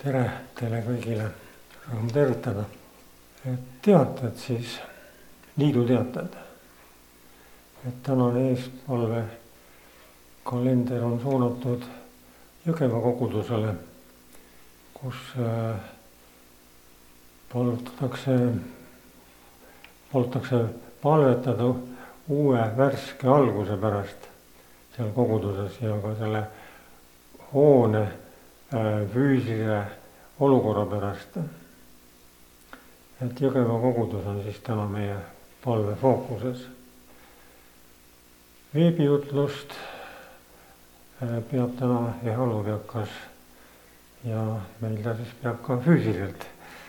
tere teile kõigile, rõõm tervitada. Teated siis, liidu teated. Tänane eespalve kalender on suunatud Jõgeva kogudusele, kus palutakse palvetada uue värske alguse pärast seal koguduses ja ka selle hoone füüsilise olukorra pärast. Jõgeva kogudus on siis täna meie palve fookuses. Veebijutlust peab täna Ehalu peakas ja meil ta siis peab ka füüsiliselt.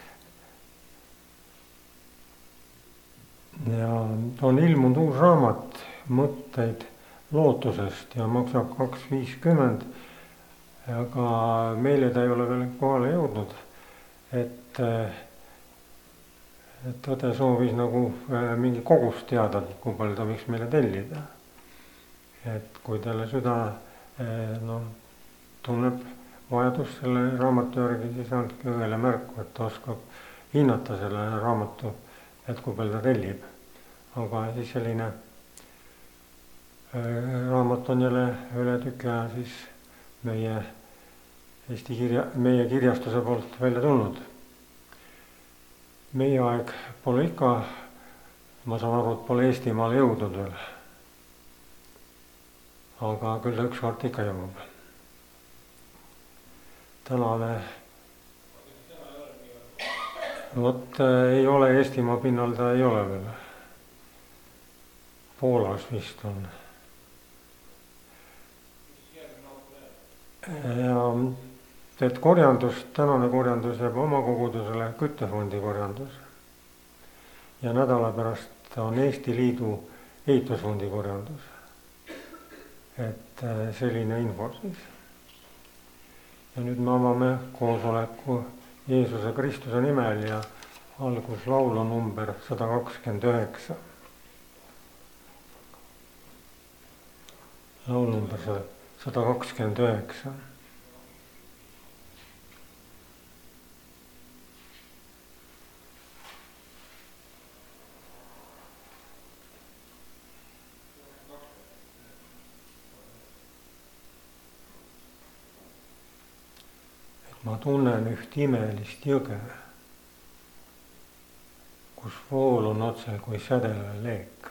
Ja on ilmunud uus raamat Mõtteid lootusest ja maksab 2.50, aga meile ta ei ole veel kohale jõudnud, et õde soovis nagu mingi kogust teada, kui palju ta võiks meile tellida. Et kui talle süda tunneb vajadust selle raamatu järgi, siis andke õele märku, et ta oskab hinnata selle raamatu, et kui palju ta tellib. Aga siis selline raamat on jälle üle tüki aja siis meie kirjastuse poolt välja tulnud. Meie aeg pole ikka, ma saan aru, et pole Eestimaale jõudnud veel. Aga küll ta ükskord ikka jõuab. Tänane ei ole Eestimaa pinnal, ta ei ole veel. Poolas vist on. Ja et tänane korjandus jääb oma kogudusele küttefondi korjandus. Ja nädala pärast on Eesti Liidu ehitusfondi korjandus. Et selline info siis. Ja nüüd me avame koosoleku Jeesuse Kristuse nimel ja alguslaulu number 129. Laul number 129. Ma tunnen üht imelist jõge, kus vool on otse kui sädele leek.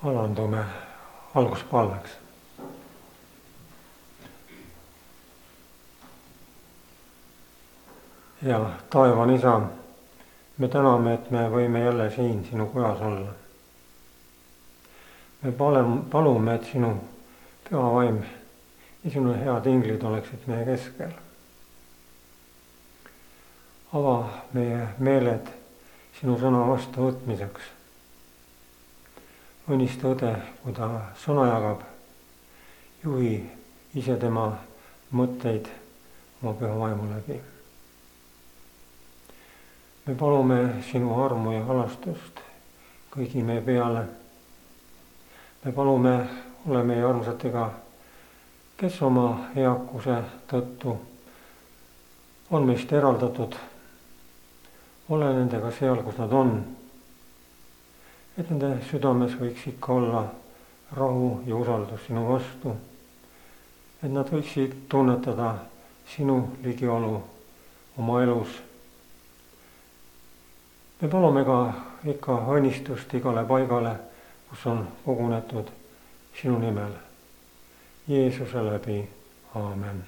alandume alguspalveks. Ja taevan Isa, me täname, et me võime jälle siin sinu kojas olla. Me palume, et sinu püha vaim ja sinu head inglid oleksid meie keskel. Ava meie meeled sinu sõna vastuvõtmiseks. Õnnista õde, kui ta sõna jagab, juhi ise tema mõtteid oma püha vaimu läbi. Me palume sinu armu ja halastust kõigi meie peale. Me palume, ole meie armsatega, kes oma eakuse tõttu on meist eraldatud. Ole nendega seal, kus nad on, et nende südames võiks ikka olla rahu ja usaldus sinu vastu, et nad võiksid tunnetada sinu ligiolu oma elus. Me palume ka ikka õnnistust igale paigale, kus on kogunetud sinu nimel. Jeesuse läbi, aamen.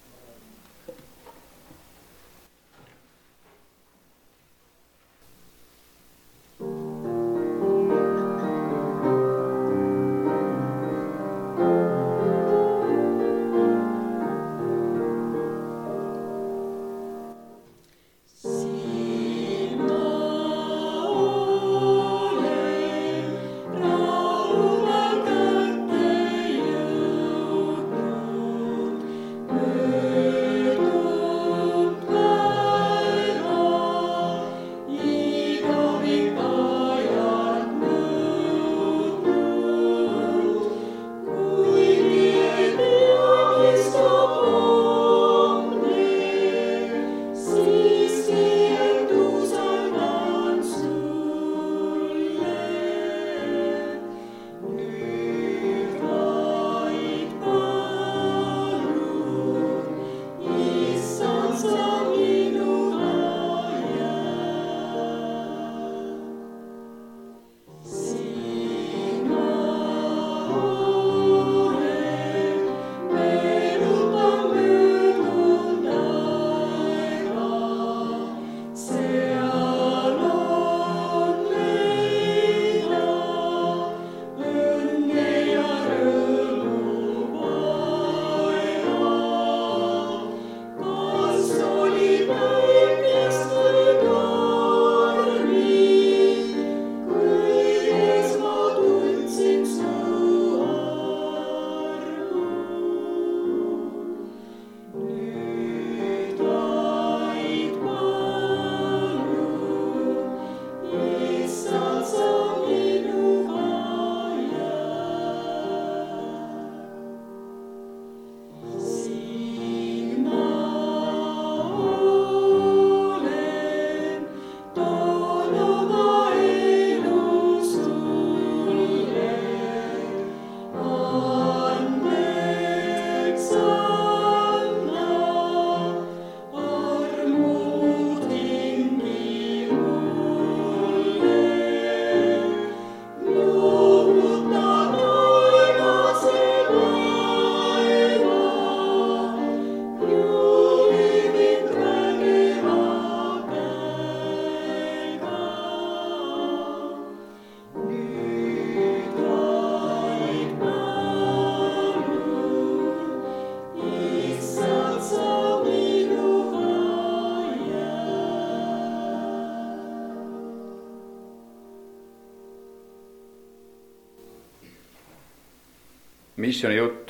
Missioonijutt.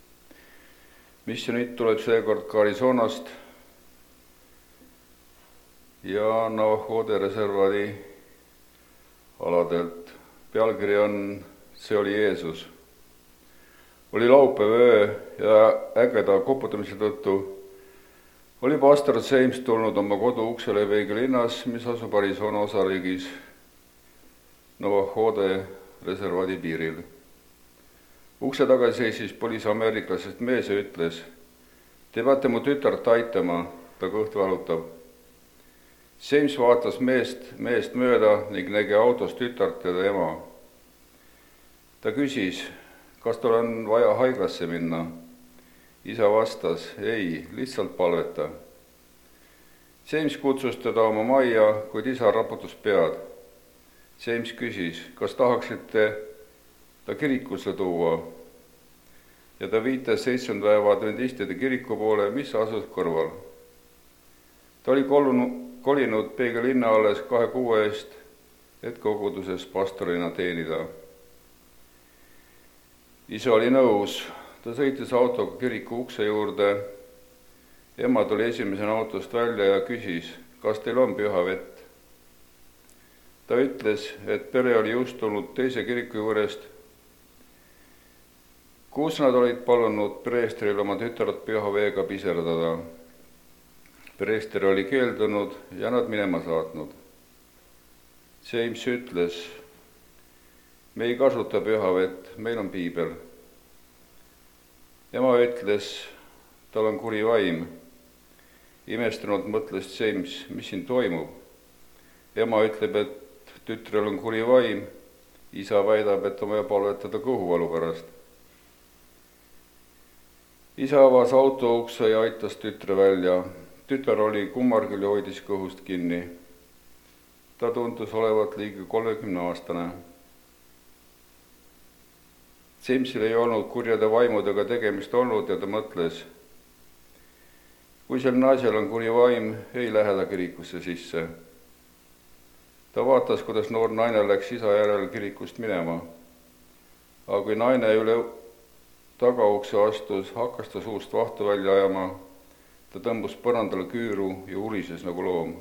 Missioonijutt tuleb seekord ka Arizonast ja Navajo reservaadi aladelt. Pealkiri on See oli Jeesus. Oli laupäev öö ja ägeda koputamise tõttu oli pastor James tulnud oma kodu uksele Veigi linnas, mis asub Arizona osariigis Navajo reservaadi piiril. Ukse taga seisis poliisameeriklasest mees ja ütles, te peate mu tütart aitama, ta kõht valutab. James vaatas meest mööda ning nägi autos tütart ja ta ema. ta küsis, kas tal on vaja haiglasse minna. Isa vastas, ei, lihtsalt palveta. James kutsus teda oma majja, kuid isa raputas pead. James küsis, kas tahaksite ta kirikusse tuua, ja ta viitas 7. päeva adventistide kiriku poole, mis asus kõrval. Ta oli kolinud Peegelinna alles 2 kuu eest, et koguduses pastorina teenida. Isa oli nõus, ta sõitis autoga kiriku ukse juurde. Ema tuli esimesena autost välja ja küsis, kas teil on püha vett. Ta ütles, et pere oli just tulnud teise kiriku juurest, kus nad olid palunud preestril oma tütart püha veega piserdada. Preester oli keeldunud ja nad minema saatnud. James ütles, me ei kasuta püha vett, meil on piibel. Ema ütles, tal on kuri vaim. Imestunud mõtles James, mis siin toimub. Ema ütleb, et tütrel on kuri vaim. Isa väidab, et on vaja palvetada kõhuvalu pärast. Isa avas auto ukse ja aitas tütre välja. Tütar oli kummargül ja hoidis kõhust kinni. Ta tundus olevat ligi 30-aastane. Jamesil ei olnud kurjade vaimudega tegemist olnud ja ta mõtles, kui sel naisel on kuri vaim, ei lähe ta kirikusse sisse. Ta vaatas, kuidas noor naine läks isa järel kirikust minema. Aga kui naine üle tagaukse astus, hakkas ta suust vahtu välja ajama. Ta tõmbus põrandale küüru ja urises nagu loom.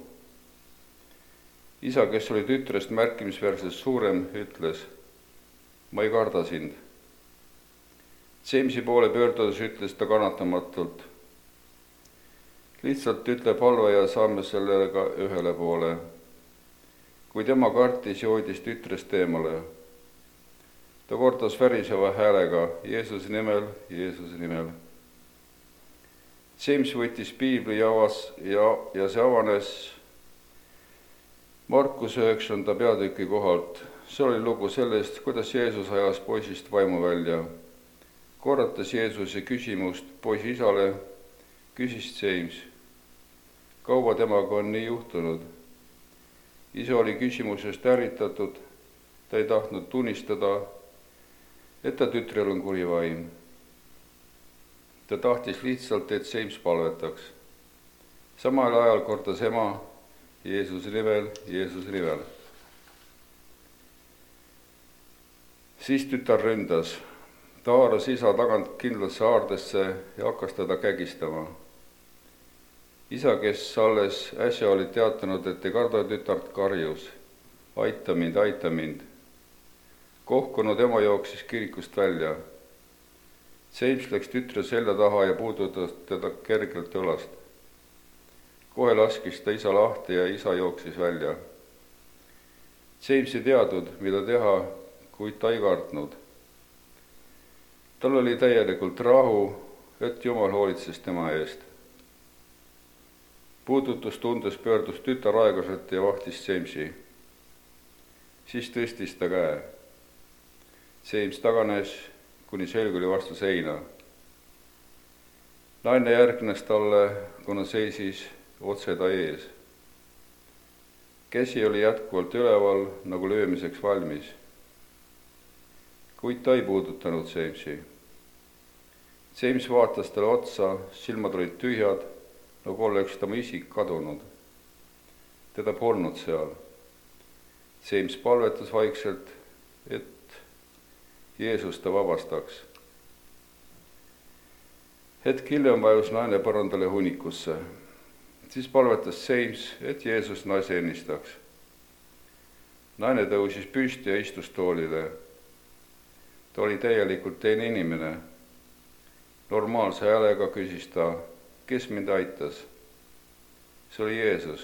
Isa, kes oli tütrest märkimisväärselt suurem, ütles, ma ei karda sind. Jamesi poole pöördudes ütles ta kannatamatult, lihtsalt ütle palve ja saame sellega ühele poole. Kui tema kartis ja hoidis tütrest eemale. Ta kordas väriseva häälega, Jeesuse nimel, Jeesuse nimel. James võttis piibli ja see avanes Markuse 9. peatüki kohalt. See oli lugu sellest, kuidas Jeesus ajas poisist vaimu välja. Korrates Jeesuse küsimust poisi isale, küsis James, kaua temaga on nii juhtunud. Isa oli küsimusest ärritatud, ta ei tahtnud tunnistada, et ta tütrel on kuri vaim. Ta tahtis lihtsalt, et James palvetaks. Samal ajal kordas ema Jeesuse nimel, Jeesuse nimel. Siis tütar ründas. Ta haaras isa tagant kindlasse haardesse ja hakkas teda kägistama. Isa, kes alles äsja oli teatanud, et ei karda tütart, karjus. Aita mind, aita mind. Kohkunud ema jooksis kirikust välja. James läks tütre selja taha ja puudutas teda kergelt õlast. Kohe laskis ta isa lahti ja isa jooksis välja. James ei teadnud, mida teha, kuid ta ei kartnud. Tal oli täielikult rahu, et Jumal hoolitses tema eest. Puudutustundes pöördus tütar aeglaselt ja vahtis Jamesi. Siis tõstis ta käe. James taganes, kuni selg oli vastu seina. Naine järgnes talle, kuna seisis otse ta ees. Käsi oli jätkuvalt üleval, nagu löömiseks valmis. Kuid ta ei puudutanud Jamesi. James vaatas talle otsa, silmad olid tühjad, nagu oleks tema isik kadunud. Teda polnud seal. James palvetas vaikselt, et Jeesus ta vabastaks. Hetk hiljem vajus naine põrandale hunnikusse. Siis palvetas James, et Jeesus naise ennistaks. Naine tõusis püsti ja istus toolile. Ta oli täielikult teine inimene. Normaalse häälega küsis ta, kes mind aitas. See oli Jeesus.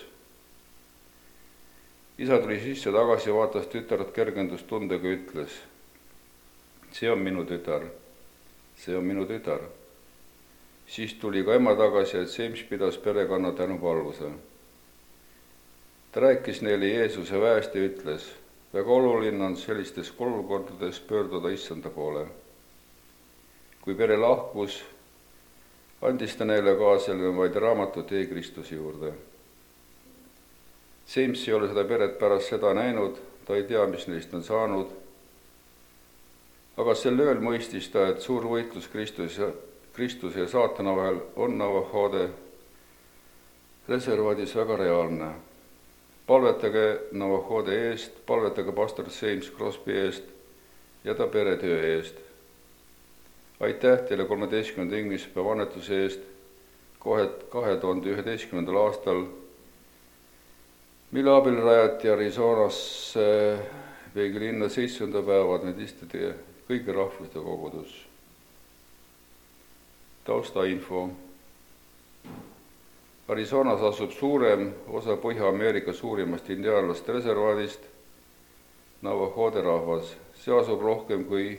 Isa tuli sisse tagasi ja vaatas tütart kergendustundega ja ütles, see on minu tütar, see on minu tütar. Siis tuli ka ema tagasi, et James pidas perekonna tänupalvuse. Ta rääkis neile Jeesuse väest ja ütles, väga oluline on sellistes olukordades pöörduda Issanda poole. Kui pere lahkus, andis ta neile kaaselevaid raamatu Tee Kristuse juurde. James ei ole seda peret pärast seda näinud, ta ei tea, mis neist on saanud, aga sel ööl mõistis ta, et suur võitlus Kristuse ja saatana vahel on Navahode reservaadis väga reaalne. Palvetage Navahode eest, palvetage pastor James Crosby eest ja ta peretöö eest. Aitäh teile 13. inglispäeva annetuse eest 2011. aastal, mille abil rajati Arizonasse veegi linna 7. päeva adventistide kõigi rahvuste kogudus. Taustainfo. Arizonas asub suurem osa Põhja-Ameerika suurimast indiaanlaste reservaadist, Navahode rahvas. See asub rohkem kui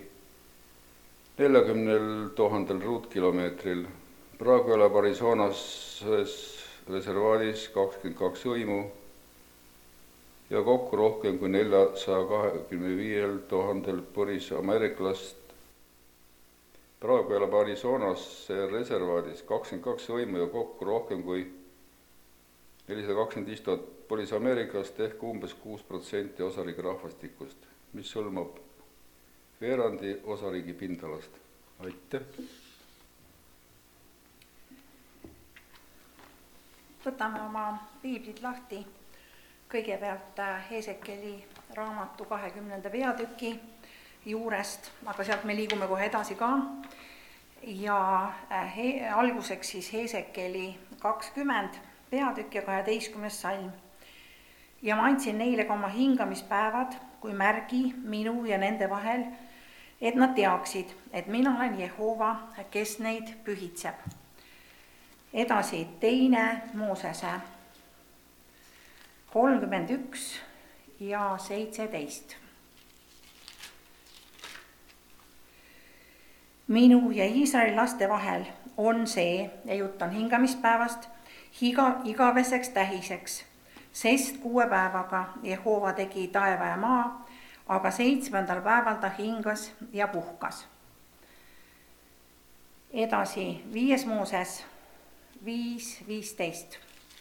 40 000 ruutkilomeetril. Praegu elab Arizonas reservaadis 22 hõimu ja kokku rohkem kui 425 000 põlisameeriklast. Praegu elab Arizonas reservaadis 22 hõimu ja kokku rohkem kui 425 000 põlisameeriklast ehk umbes 6% osariigi rahvastikust, mis hõlmab veerandi osariigi pindalast. Aitäh! Võtame oma piiblid lahti. Kõigepealt Heesekeli raamatu 20. peatüki juurest, aga sealt me liigume kohe edasi ka. Ja alguseks siis Heesekeli 20 peatükk ja 12. salm. Ja ma andsin neile ka oma hingamispäevad kui märgi minu ja nende vahel, et nad teaksid, et mina olen Jehova, kes neid pühitseb. Edasi 2. Moosese 31 ja 17. Minu ja Iisraeli laste vahel on see, ja jutt on hingamispäevast, igaveseks tähiseks, sest 6 päevaga Jehova tegi taeva ja maa, aga 7. päeval ta hingas ja puhkas. Edasi 5. Mooses 5.15.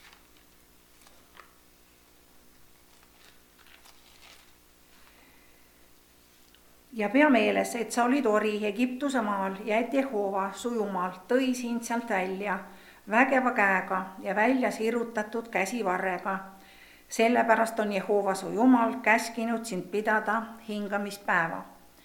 Ja pea meeles, et sa olid ori Egiptuse maal ja et Jehova su Jumal tõi sind sealt välja vägeva käega ja välja sirutatud käsivarrega. Sellepärast on Jehova su Jumal käskinud sind pidada hingamispäeva.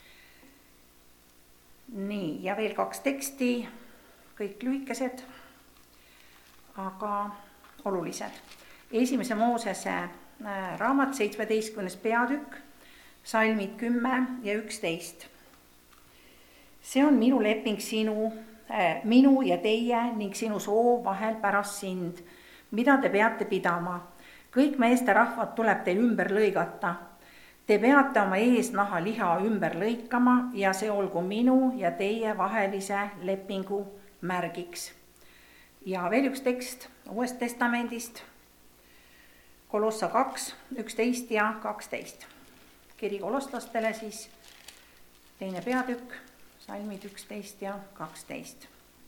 Nii, ja veel 2 teksti, kõik lühikesed, aga olulised. 1. Moosese raamat 17. peatükk, salmid 10 ja 11. See on minu leping minu ja teie ning sinu soo vahel pärast sind, mida te peate pidama. Kõik meeste rahvad tuleb teil ümber lõigata. Te peate oma eesnaha liha ümber lõikama ja see olgu minu ja teie vahelise lepingu märgiks. Ja veel üks tekst Uuest Testamendist, Kolossa 2, 11 ja 12. Kiri kolostlastele siis 2. peatükk, salmid 11 ja 12.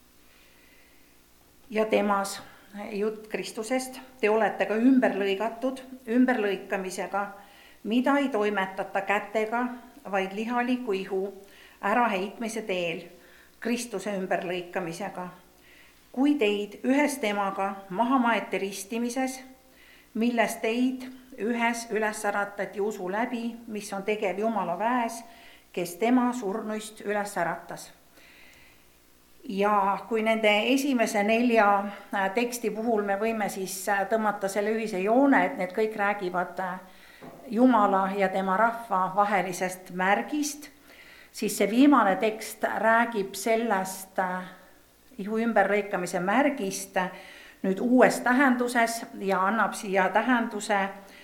Ja temas jutt Kristusest, te olete ka ümber lõigatud ümberlõikamisega, mida ei toimetata kätega, vaid lihaliku ihu äraheitmise teel, Kristuse ümberlõikamisega. Kui teid ühes temaga maha maeti ristimises, milles teid ühes üles äratati usu läbi, mis on tegev Jumala väes, kes tema surnuist üles äratas. Ja kui nende esimese 4 teksti puhul me võime siis tõmmata selle ühise joone, et need kõik räägivad Jumala ja tema rahva vahelisest märgist, siis see viimane tekst räägib sellest ihu ümberlõikamise märgist nüüd uues tähenduses ja annab siia tähenduse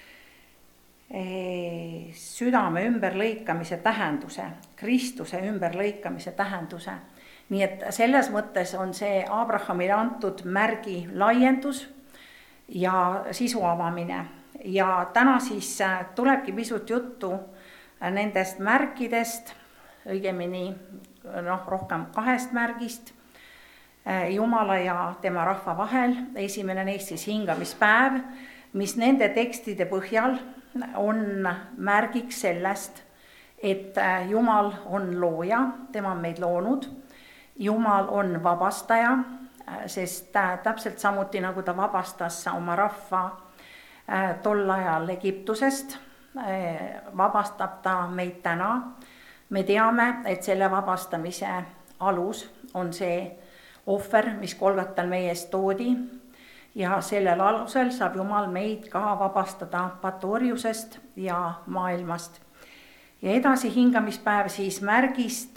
südame ümberlõikamise tähenduse, Kristuse ümberlõikamise tähenduse. Nii et selles mõttes on see Abrahamile antud märgi laiendus ja sisu avamine. ja täna siis tulebki pisut juttu nendest märkidest, õigemini rohkem 2 märgist Jumala ja tema rahva vahel. Esimene neist siis hingamispäev, mis nende tekstide põhjal on märgiks sellest, et Jumal on looja, tema on meid loonud, Jumal on vabastaja, sest täpselt samuti nagu ta vabastas oma rahva tol ajal Egiptusest, vabastab ta meid täna. Me teame, et selle vabastamise alus on see ohver, mis Golgatal meie eest toodi, ja sellel alusel saab Jumal meid ka vabastada patoorjusest ja maailmast. Ja edasi hingamispäev siis märgist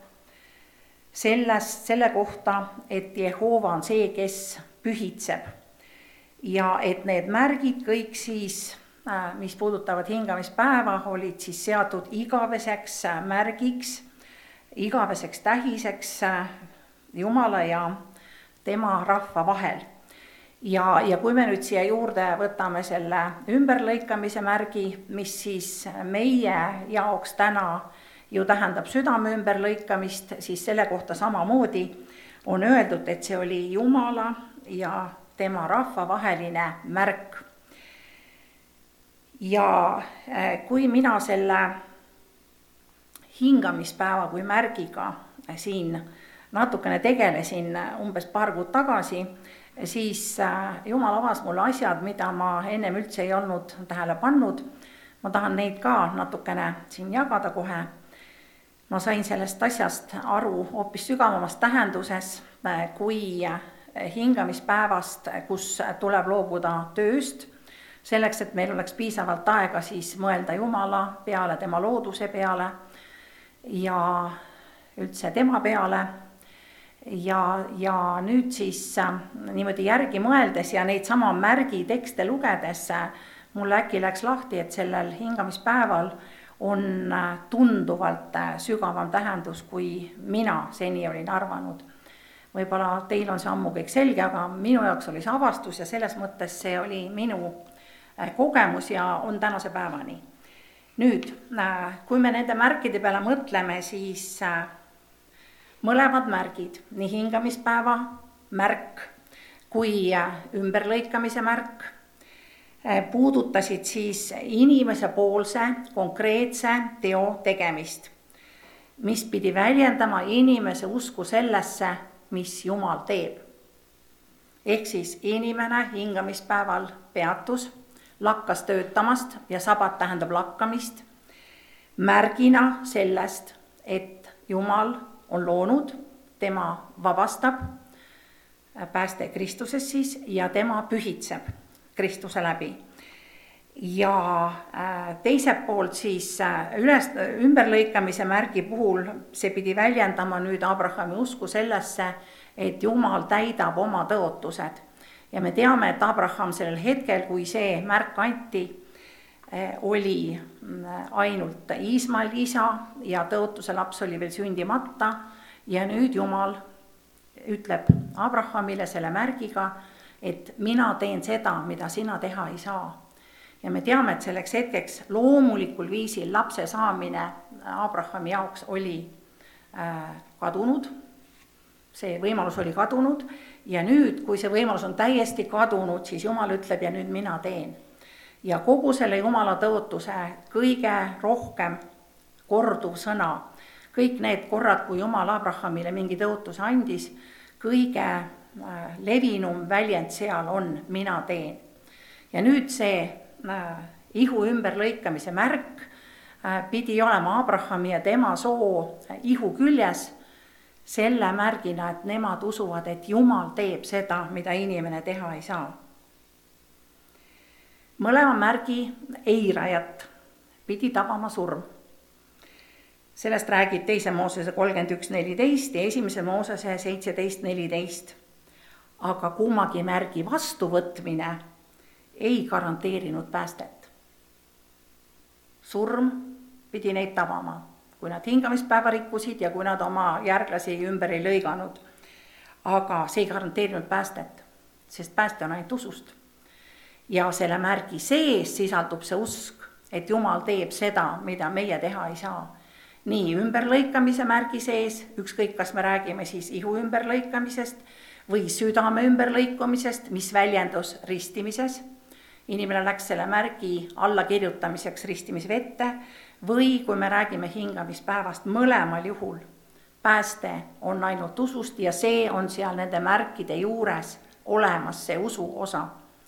selle kohta, et Jehova on see, kes pühitseb. Ja et need märgid kõik siis, mis puudutavad hingamispäeva, olid siis seatud igaveseks märgiks, igaveseks tähiseks Jumala ja tema rahva vahel. Ja kui me nüüd siia juurde võtame selle ümberlõikamise märgi, mis siis meie jaoks täna ju tähendab südame ümberlõikamist, siis selle kohta samamoodi on öeldud, et see oli Jumala ja tema rahva vaheline märk. Ja kui mina selle hingamispäeva kui märgiga siin natukene tegelesin umbes paar kuud tagasi, siis Jumal avas mulle asjad, mida ma ennem üldse ei olnud tähele pannud. Ma tahan neid ka natukene siin jagada kohe. Ma sain sellest asjast aru hoopis sügavamast tähenduses kui hingamispäevast, kus tuleb loobuda tööst, selleks, et meil oleks piisavalt aega siis mõelda Jumala peale, tema looduse peale ja üldse tema peale. Ja nüüd siis niimoodi järgi mõeldes ja neid sama märgi tekste lugedes mul äkki läks lahti, et sellel hingamispäeval on tunduvalt sügavam tähendus, kui mina seni olin arvanud. Võib-olla teil on see ammu kõik selge, aga minu jaoks oli see avastus ja selles mõttes see oli minu kogemus ja on tänase päevani. Nüüd, kui me nende märkide peale mõtleme, siis mõlemad märgid, nii hingamispäeva märk kui ümberlõikamise märk, puudutasid siis inimese poolse konkreetse teo tegemist, mis pidi väljendama inimese usku sellesse, mis Jumal teeb. Ehk siis inimene hingamispäeval peatus, lakkas töötamast ja sabat tähendab lakkamist, märgina sellest, et Jumal on loonud, tema vabastab, pääste Kristuses siis, ja tema pühitseb Kristuse läbi. Ja teiselt poolt siis ümberlõikamise märgi puhul see pidi väljendama nüüd Abrahami usku sellesse, et Jumal täidab oma tõotused. Ja me teame, et Abraham sellel hetkel, kui see märk anti, oli ainult Iismael isa ja tõotuse laps oli veel sündimata ja nüüd Jumal ütleb Abrahamile selle märgiga, et mina teen seda, mida sina teha ei saa. Ja me teame, et selleks hetkeks loomulikul viisil lapse saamine Abrahami jaoks oli kadunud, see võimalus oli kadunud ja nüüd, kui see võimalus on täiesti kadunud, siis Jumal ütleb ja nüüd mina teen. Ja kogu selle Jumala tõotuse kõige rohkem korduv sõna, kõik need korrad, kui Jumal Abrahamile mingi tõotuse andis, kõige levinum väljend seal on mina teen. Ja nüüd see ihu ümberlõikamise märk pidi olema Abrahami ja tema soo ihu küljes selle märgina, et nemad usuvad, et Jumal teeb seda, mida inimene teha ei saa. Mõlema märgi eirajat pidi tabama surm. Sellest räägib 2. Moosese 31.14 ja 1. Moosese 17.14. Aga kummagi märgi vastuvõtmine ei garanteerinud päästet. Surm pidi neid tabama, kui nad hingamispäeva rikkusid ja kui nad oma järglasi ümber ei lõiganud. Aga see ei garanteerinud päästet, sest pääste on ainult usust. ja selle märgi sees sisaldub see usk, et Jumal teeb seda, mida meie teha ei saa. Nii ümberlõikamise märgi sees, ükskõik kas me räägime siis ihu ümberlõikamisest või südame ümberlõikumisest, mis väljendus ristimises. Inimene läks selle märgi alla kirjutamiseks ristimisvette või kui me räägime hingamispäevast, mõlemal juhul pääste on ainult usust ja see on seal nende märkide juures olemas, see usu osa.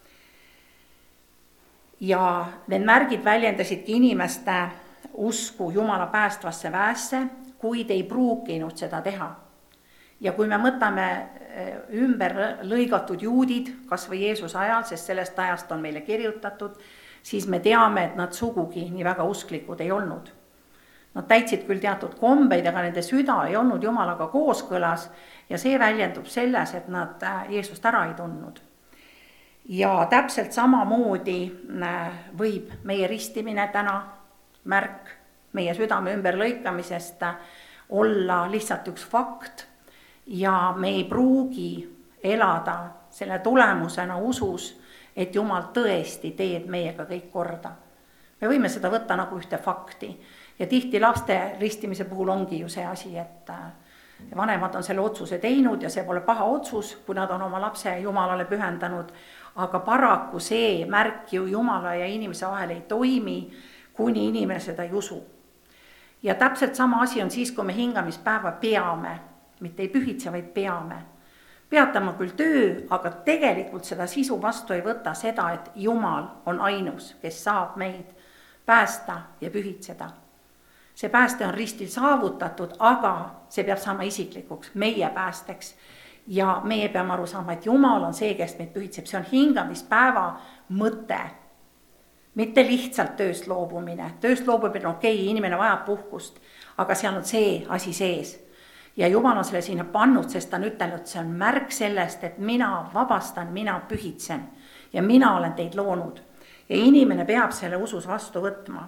Ja need märgid väljendasidki inimeste usku Jumala päästvasse väesse, kuid ei pruukinud seda teha. Ja kui me mõtleme ümber lõigatud juudid, kas või Jeesuse ajal, sest sellest ajast on meile kirjutatud, siis me teame, et nad sugugi nii väga usklikud ei olnud. Nad täitsid küll teatud kombeid, aga nende süda ei olnud Jumalaga kooskõlas ja see väljendub selles, et nad Jeesust ära ei tundnud. Ja täpselt samamoodi võib meie ristimine täna, märk meie südame ümberlõikamisest, olla lihtsalt üks fakt ja me ei pruugi elada selle tulemusena usus, et Jumal tõesti teeb meiega kõik korda. Me võime seda võtta nagu ühte fakti ja tihti laste ristimise puhul ongi ju see asi, et vanemad on selle otsuse teinud ja see pole paha otsus, kui nad on oma lapse Jumalale pühendanud, aga paraku see märk ju Jumala ja inimese vahel ei toimi, kuni inimene seda ei usu. Ja täpselt sama asi on siis, kui me hingamispäeva peame, mitte ei pühitse, vaid peame. Peatama küll töö, aga tegelikult seda sisu vastu ei võta seda, et Jumal on ainus, kes saab meid päästa ja pühitseda. See pääste on ristil saavutatud, aga see peab saama isiklikuks, meie päästeks. Ja meie peame aru saama, et Jumal on see, kes meid pühitseb. See on hingamispäeva mõte. Mitte lihtsalt tööst loobumine. Tööst loobumine on okei, inimene vajab puhkust, aga seal on see asi sees. Ja Jumal on selle sinna pannud, sest ta on ütelnud, et see on märk sellest, et mina vabastan, mina pühitsen ja mina olen teid loonud. Ja inimene peab selle usus vastu võtma.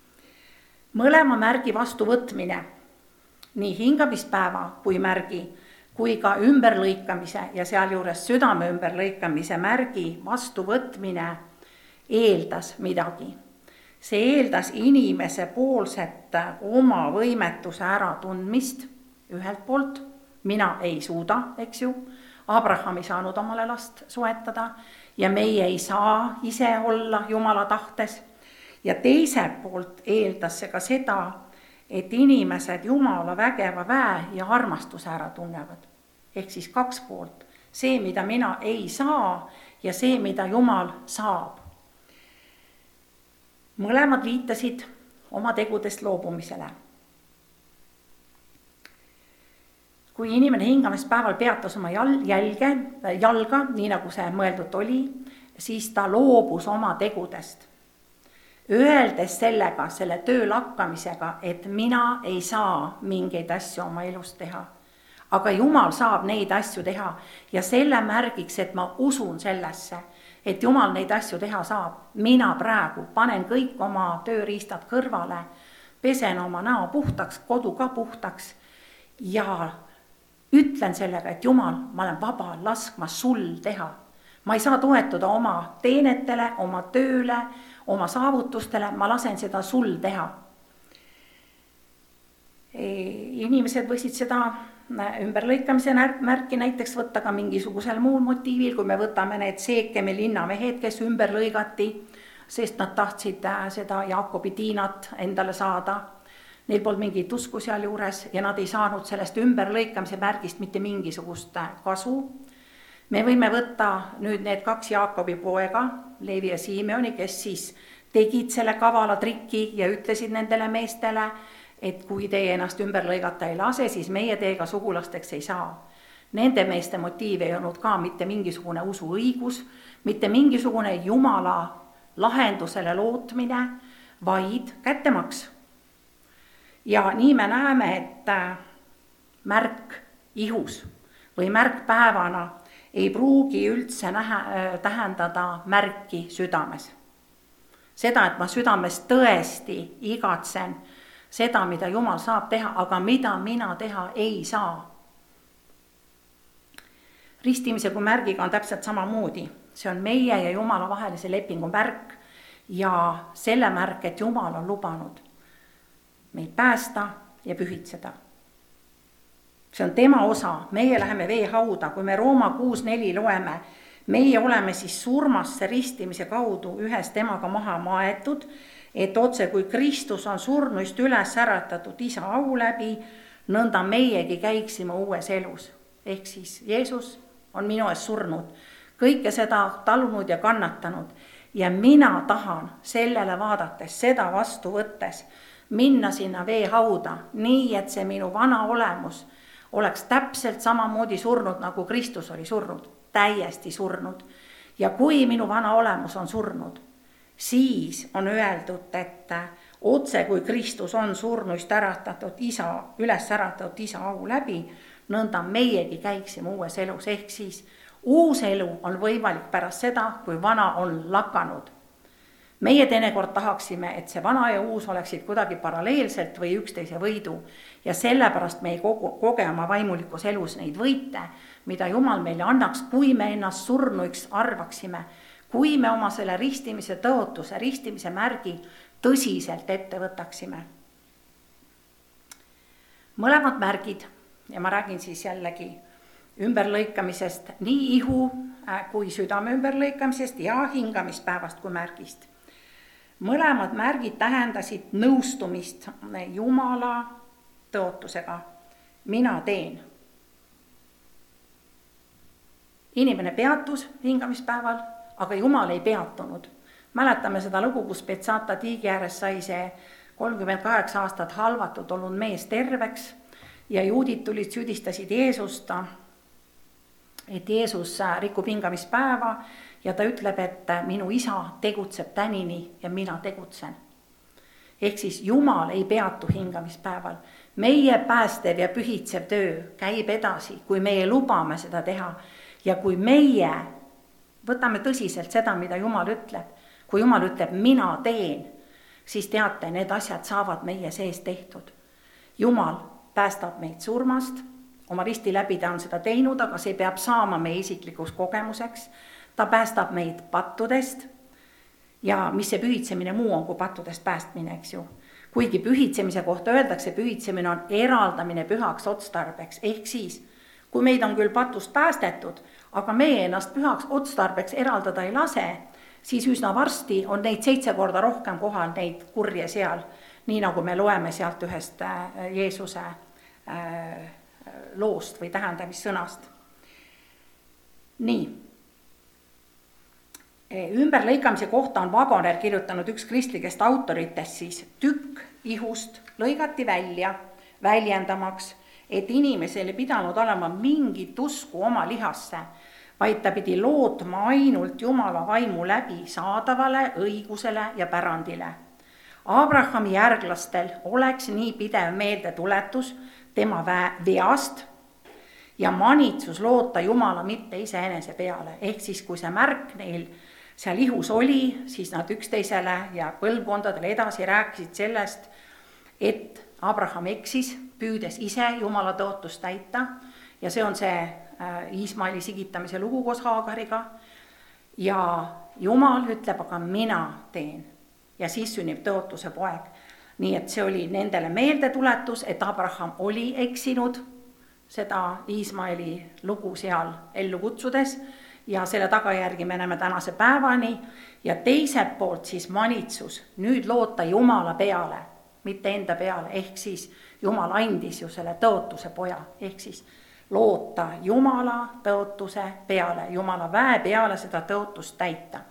Mõlema märgi vastu võtmine, nii hingamispäeva kui märgi, kui ka ümberlõikamise ja sealjuures südame ümberlõikamise märgi vastu võtmine eeldas midagi. See eeldas inimese poolset oma võimetuse äratundmist ühelt poolt, mina ei suuda, eks ju, Abraham ei saanud omale last soetada ja meie ei saa ise olla Jumala tahtes. Ja teiselt poolt eeldas see ka seda, et inimesed Jumala vägeva väe ja armastuse ära tunnevad. Ehk siis kaks poolt, see, mida mina ei saa ja see, mida Jumal saab. Mõlemad viitasid oma tegudest loobumisele. Kui inimene hingamispäeval peatas oma jalga, nii nagu see mõeldud oli, siis ta loobus oma tegudest. Öeldes sellega, selle töö lakkamisega, et mina ei saa mingeid asju oma elus teha. Aga Jumal saab neid asju teha ja selle märgiks, et ma usun sellesse, et Jumal neid asju teha saab. Mina praegu panen kõik oma tööriistad kõrvale, pesen oma näo puhtaks, kodu ka puhtaks ja ütlen sellega, et Jumal, ma olen vaba laskma sul teha. Ma ei saa toetuda oma teenetele, oma tööle, oma saavutustele, ma lasen seda sul teha. Inimesed võisid seda ümberlõikamise märki näiteks võtta ka mingisugusel muul motiivil, kui me võtame need Seekemi linnamehed, kes ümber lõigati, sest nad tahtsid seda Jaakobi Tiinat endale saada. Neil polnud mingit usku seal juures ja nad ei saanud sellest ümberlõikamise märgist mitte mingisugust kasu. Me võime võtta nüüd need kaks Jaakobi poega, Leevi ja Simeoni, kes siis tegid selle kavala triki ja ütlesid nendele meestele, et kui teie ennast ümber lõigata ei lase, siis meie teiega sugulasteks ei saa. Nende meeste motiiv ei olnud ka mitte mingisugune usuõigus, mitte mingisugune Jumala lahendusele lootmine, vaid kättemaks. Ja nii me näeme, et märk ihus või märk päevana ei pruugi üldse tähendada märki südames. Seda, et ma südames tõesti igatsen seda, mida Jumal saab teha, aga mida mina teha ei saa. Ristimise kui märgiga on täpselt samamoodi. see on meie ja Jumala vahelise lepingu märk ja selle märk, et Jumal on lubanud meid päästa ja pühitseda. See on tema osa, meie läheme veehauda, kui me Rooma 6:4 loeme, meie oleme siis surmasse ristimise kaudu ühes temaga maha maetud, et otse kui Kristus on surnuist üles äratatud isa au läbi, nõnda meiegi käiksime uues elus. Ehk siis Jeesus on minu ees surnud, kõike seda talunud ja kannatanud ja mina tahan sellele vaadates, seda vastu võttes, minna sinna veehauda, nii et see minu vana olemus oleks täpselt samamoodi surnud, nagu Kristus oli surnud, täiesti surnud. Ja kui minu vana olemus on surnud, siis on öeldud, et otse kui Kristus on surnuist üles äratatud isa au läbi, nõnda meiegi käiksime uues elus, ehk siis uus elu on võimalik pärast seda, kui vana on lakanud. Meie teinekord tahaksime, et see vana ja uus oleksid kuidagi paralleelselt või üksteise võidu ja sellepärast me ei koge oma vaimulikus elus neid võite, mida Jumal meile annaks, kui me ennast surnuiks arvaksime, kui me oma selle ristimise tõotuse, ristimise märgi tõsiselt ette võtaksime. Mõlemad märgid, ja ma räägin siis jällegi ümberlõikamisest, nii ihu kui südame ümberlõikamisest ja hingamispäevast kui märgist. Mõlemad märgid tähendasid nõustumist Jumala tõotusega. Mina teen. Inimene peatus hingamispäeval, aga Jumal ei peatunud. Mäletame seda lugu, kus Betsata tiigi ääres sai see 38 aastat halvatud olnud mees terveks ja juudid tulid, süüdistasid Jeesust, et Jeesus rikub hingamispäeva ja ta ütleb, et minu isa tegutseb tänini ja mina tegutsen. Ehk siis Jumal ei peatu hingamispäeval. Meie päästev ja pühitsev töö käib edasi, kui meie lubame seda teha ja kui meie võtame tõsiselt seda, mida Jumal ütleb. Kui Jumal ütleb, mina teen, siis teate, need asjad saavad meie sees tehtud. Jumal päästab meid surmast, oma risti läbi ta on seda teinud, aga see peab saama meie isiklikuks kogemuseks. Ta päästab meid pattudest ja mis see pühitsemine muu on kui pattudest päästmine, eks ju. Kuigi pühitsemise kohta öeldakse, pühitsemine on eraldamine pühaks otstarbeks. Ehk siis, kui meid on küll patust päästetud, aga meie ennast pühaks otstarbeks eraldada ei lase, siis üsna varsti on neid 7 korda rohkem kohal neid kurje seal. Nii nagu me loeme sealt ühest Jeesuse loost või tähendamissõnast. Nii. Ümberlõikamise kohta on Wagner kirjutanud üks kristlikest autoritest, siis tükk ihust lõigati välja, väljendamaks, et inimesel ei pidanud olema mingit usku oma lihasse, vaid ta pidi lootma ainult Jumala vaimu läbi saadavale õigusele ja pärandile. Abrahami järglastel oleks nii pidev meeldetuletus tema veast ja manitsus loota Jumala mitte iseenese peale. Ehk siis, kui see märk neil seal ihus oli, siis nad üksteisele ja põlvkondadele edasi rääkisid sellest, et Abraham eksis, püüdes ise Jumala tõotust täita ja see on see Iismaeli sigitamise lugu koos Haagariga ja Jumal ütleb, aga mina teen ja siis sünnib tõotuse poeg. Nii et see oli nendele meeldetuletus, et Abraham oli eksinud seda Iismaeli lugu seal ellu kutsudes ja selle tagajärgi me näeme tänase päevani ja teiselt poolt siis manitsus nüüd loota Jumala peale, mitte enda peale, ehk siis Jumal andis ju selle tõotuse poja, ehk siis loota Jumala tõotuse peale, Jumala väe peale seda tõotust täita.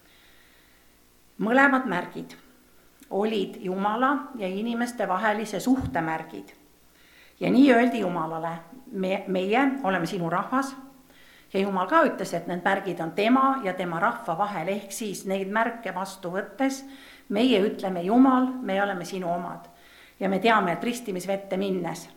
Mõlemad märgid olid Jumala ja inimeste vahelise suhtemärgid ja nii öeldi Jumalale, meie oleme sinu rahvas. Ja Jumal ka ütles, et need märgid on tema ja tema rahva vahel, ehk siis neid märke vastu võttes meie ütleme Jumal, me oleme sinu omad. Ja me teame, et ristimisvette minnes,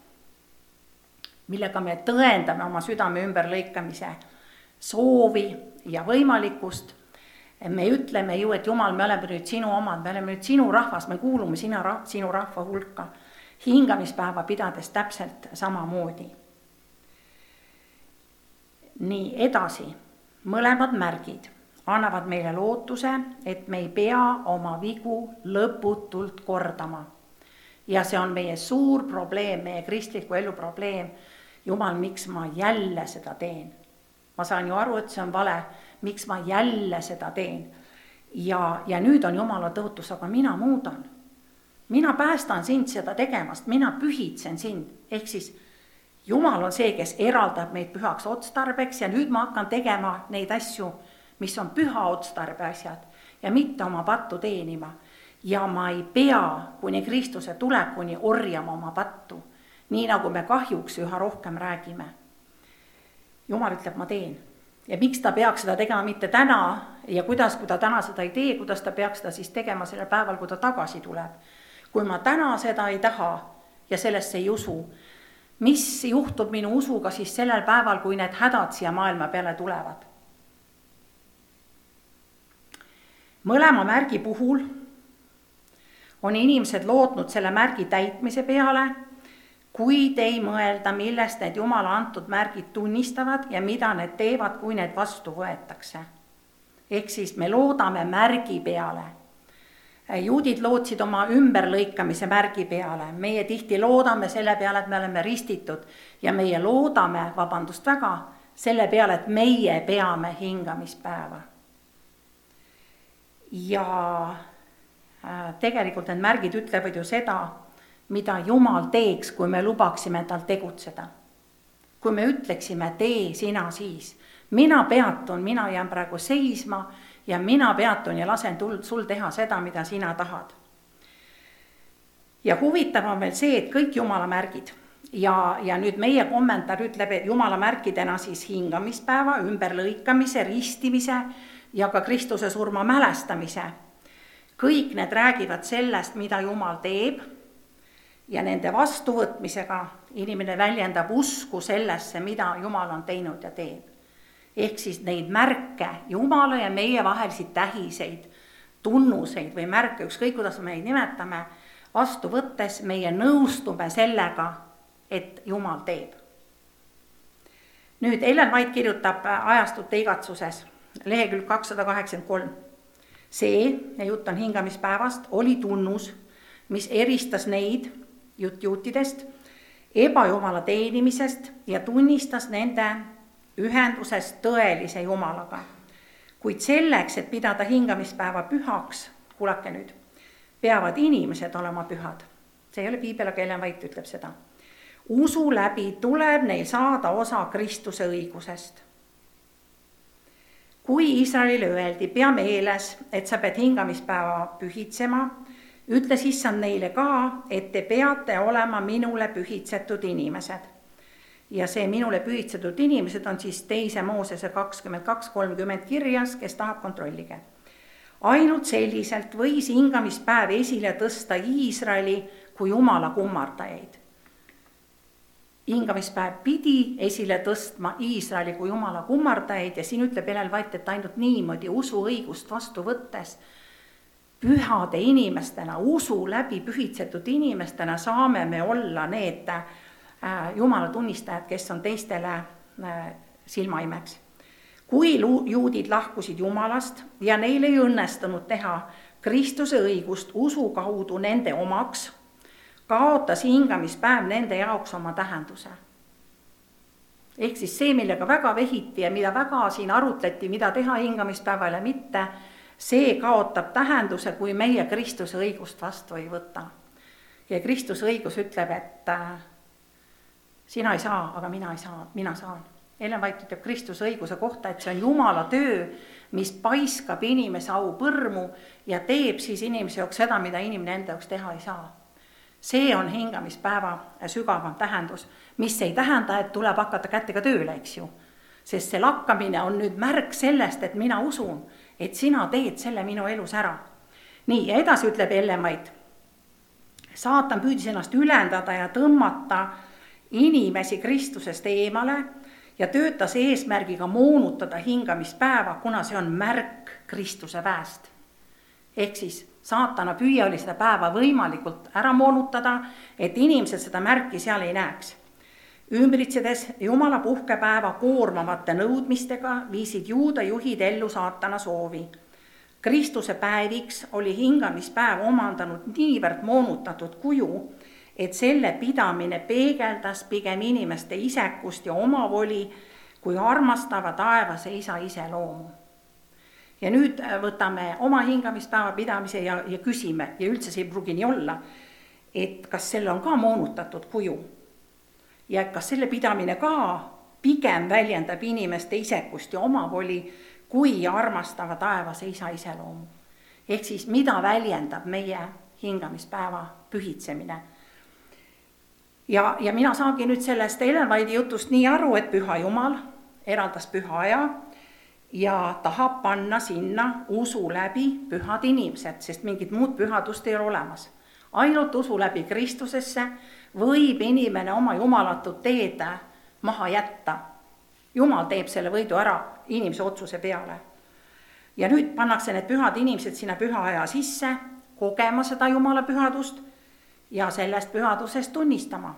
millega me tõendame oma südame ümberlõikamise soovi ja võimalikkust, me ütleme ju, et Jumal, me oleme nüüd sinu omad, me oleme nüüd sinu rahvas, me kuulume sinu rahva hulka. Hingamispäeva pidades täpselt samamoodi. Nii edasi, mõlemad märgid annavad meile lootuse, et me ei pea oma vigu lõputult kordama. Ja see on meie suur probleem, meie kristliku elu probleem. Jumal, miks ma jälle seda teen? Ma saan ju aru, et see on vale, miks ma jälle seda teen. Ja nüüd on Jumala tõotus, aga mina muudan. Mina päästan sind seda tegemast, mina pühitsen sind. Ehk siis Jumal on see, kes eraldab meid pühaks otstarbeks ja nüüd ma hakkan tegema neid asju, mis on püha otstarbe asjad ja mitte oma pattu teenima. Ja ma ei pea kuni Kristuse tulekuni orjama oma pattu, nii nagu me kahjuks üha rohkem räägime. Jumal ütleb, ma teen. Ja miks ta peaks seda tegema mitte täna ja kui ta täna seda ei tee, kuidas ta peaks seda siis tegema sellel päeval, kui ta tagasi tuleb. Kui ma täna seda ei taha ja sellesse ei usu, mis juhtub minu usuga siis sellel päeval, kui need hädad siia maailma peale tulevad? Mõlema märgi puhul on inimesed lootnud selle märgi täitmise peale, kuid ei mõelda, millest need Jumala antud märgid tunnistavad ja mida need teevad, kui need vastu võetakse. Ehk siis me loodame märgi peale. Juudid lootsid oma ümberlõikamise märgi peale. Meie tihti loodame selle peale, et me oleme ristitud ja meie loodame, vabandust väga, selle peale, et meie peame hingamispäeva. Ja tegelikult need märgid ütlevad ju seda, mida Jumal teeks, kui me lubaksime tal tegutseda. Kui me ütleksime, tee sina siis. Mina peatun, mina jään praegu seisma ja mina peatun ja lasen sul teha seda, mida sina tahad. Ja huvitav on veel see, et kõik Jumala märgid ja nüüd meie kommentaar ütleb, et Jumala märkidena siis hingamispäeva, ümberlõikamise, ristimise ja ka Kristuse surma mälestamise. Kõik need räägivad sellest, mida Jumal teeb ja nende vastuvõtmisega inimene väljendab usku sellesse, mida Jumal on teinud ja teeb. Ehk siis neid märke, Jumala ja meie vahelisi tähiseid, tunnuseid või märke, ükskõik kuidas me neid nimetame, vastu võttes meie nõustume sellega, et Jumal teeb. Nüüd Ellen White kirjutab Ajastute igatsuses, lehekülg 283. See, ja jutt on hingamispäevast, oli tunnus, mis eristas neid juutidest, ebajumala teenimisest ja tunnistas nende ühendusest tõelise Jumalaga. Kuid selleks, et pidada hingamispäeva pühaks, kuulake nüüd, peavad inimesed olema pühad. See ei ole piibel, aga Ellen White ütleb seda. Usu läbi tuleb neil saada osa Kristuse õigusest. Kui Iisraelile öeldi, pea meeles, et sa pead hingamispäeva pühitsema, ütles Issand neile ka, et te peate olema minule pühitsetud inimesed. Ja see minule pühitsetud inimesed on siis 2 Moosese 22:30 kirjas, kes tahab kontrollige. Ainult selliselt võis hingamispäev esile tõsta Iisraeli kui Jumala kummardajaid. Hingamispäev pidi esile tõstma Iisraeli kui Jumala kummardajaid ja siin ütleb Ellen White, et ainult niimoodi usu õigust vastu võttes pühade inimestena, usu läbi pühitsetud inimestena saame me olla need Jumala tunnistajad, kes on teistele silmaimeks. Kui juudid lahkusid Jumalast ja neil ei õnnestunud teha Kristuse õigust usu kaudu nende omaks, kaotas hingamispäev nende jaoks oma tähenduse. Ehk siis see, millega väga vehiti ja mida väga siin arutleti, mida teha hingamispäeval ja mitte, see kaotab tähenduse, kui meie Kristuse õigust vastu ei võta. Ja Kristuse õigus ütleb, et sina ei saa, aga mina saan. Ellen White ütleb Kristuse õiguse kohta, et see on Jumala töö, mis paiskab inimese au põrmu ja teeb siis inimese jaoks seda, mida inimene enda jaoks teha ei saa. See on hingamispäeva sügavam tähendus, mis ei tähenda, et tuleb hakata kätega tööle, eks ju. Sest see lakkamine on nüüd märk sellest, et mina usun, et sina teed selle minu elus ära. Nii, ja edasi ütleb Ellen White. Saatan püüdis ennast ülendada ja tõmmata inimesi Kristusest eemale ja töötas eesmärgiga moonutada hingamispäeva, kuna see on märk Kristuse väest. Ehk siis saatana püüa oli seda päeva võimalikult ära moonutada, et inimesed seda märki seal ei näeks. Ümbritsedes Jumala puhkepäeva koormavate nõudmistega viisid juuda juhid ellu saatana soovi. Kristuse päeviks oli hingamispäev omandanud niivõrd moonutatud kuju, et selle pidamine peegeldas pigem inimeste isekust ja omavoli kui armastava taevase isa iseloomu. Ja nüüd võtame oma hingamispäeva pidamise ja küsime, ja üldse see ei pruugi nii olla, et kas selle on ka moonutatud kuju ja kas selle pidamine ka pigem väljendab inimeste isekust ja omavoli kui armastava taevase isa iseloomu. Ehk siis mida väljendab meie hingamispäeva pühitsemine. Ja mina saangi nüüd sellest Ellen White'i jutust nii aru, et Püha Jumal eraldas püha aja ja tahab panna sinna usu läbi pühad inimesed, sest mingit muud pühadust ei ole olemas. Ainult usu läbi Kristusesse võib inimene oma jumalatut teed maha jätta. Jumal teeb selle võidu ära inimese otsuse peale. Ja nüüd pannakse need pühad inimesed sinna püha aja sisse, kogema seda Jumala pühadust ja sellest pühadusest tunnistama.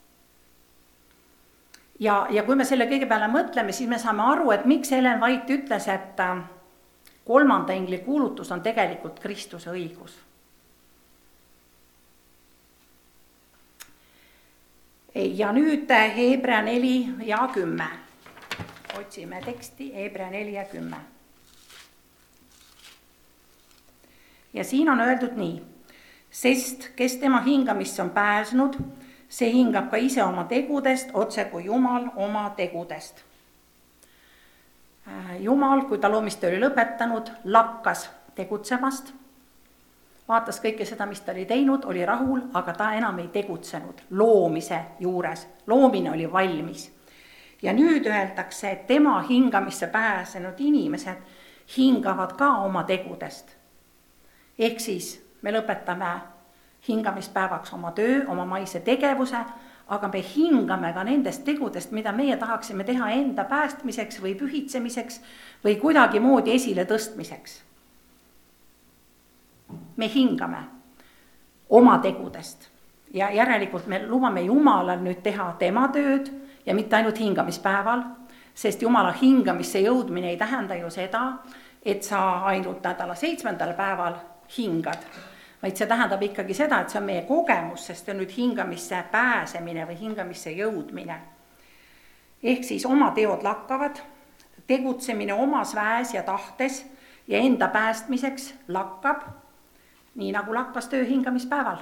Ja kui me selle kõige peale mõtleme, siis me saame aru, et miks Ellen White ütles, et 3. engli kuulutus on tegelikult Kristuse õigus. Ja nüüd Hebra 4 ja 10. Otsime teksti Hebra 4 ja 10. Ja siin on öeldud nii, sest kes tema hingamisse on pääsnud, see hingab ka ise oma tegudest, otse kui Jumal oma tegudest. Jumal, kui ta loomistöö oli lõpetanud, lakkas tegutsemast, vaatas kõike seda, mis ta oli teinud, oli rahul, aga ta enam ei tegutsenud loomise juures. Loomine oli valmis. Ja nüüd öeldakse, et tema hingamisse pääsenud inimesed hingavad ka oma tegudest. Ehk siis me lõpetame hingamispäevaks oma töö, oma maise tegevuse, aga me hingame ka nendest tegudest, mida meie tahaksime teha enda päästmiseks või pühitsemiseks või kuidagi moodi esile tõstmiseks. Me hingame oma tegudest ja järelikult me lubame Jumalal nüüd teha tema tööd ja mitte ainult hingamispäeval, sest Jumala hingamisse jõudmine ei tähenda ju seda, et sa ainult nädala 7. päeval hingad, vaid see tähendab ikkagi seda, et see on meie kogemus, sest see on nüüd hingamisse pääsemine või hingamisse jõudmine. Ehk siis oma teod lakkavad, tegutsemine omas väes ja tahtes ja enda päästmiseks lakkab, nii nagu lakkas töö hingamispäeval.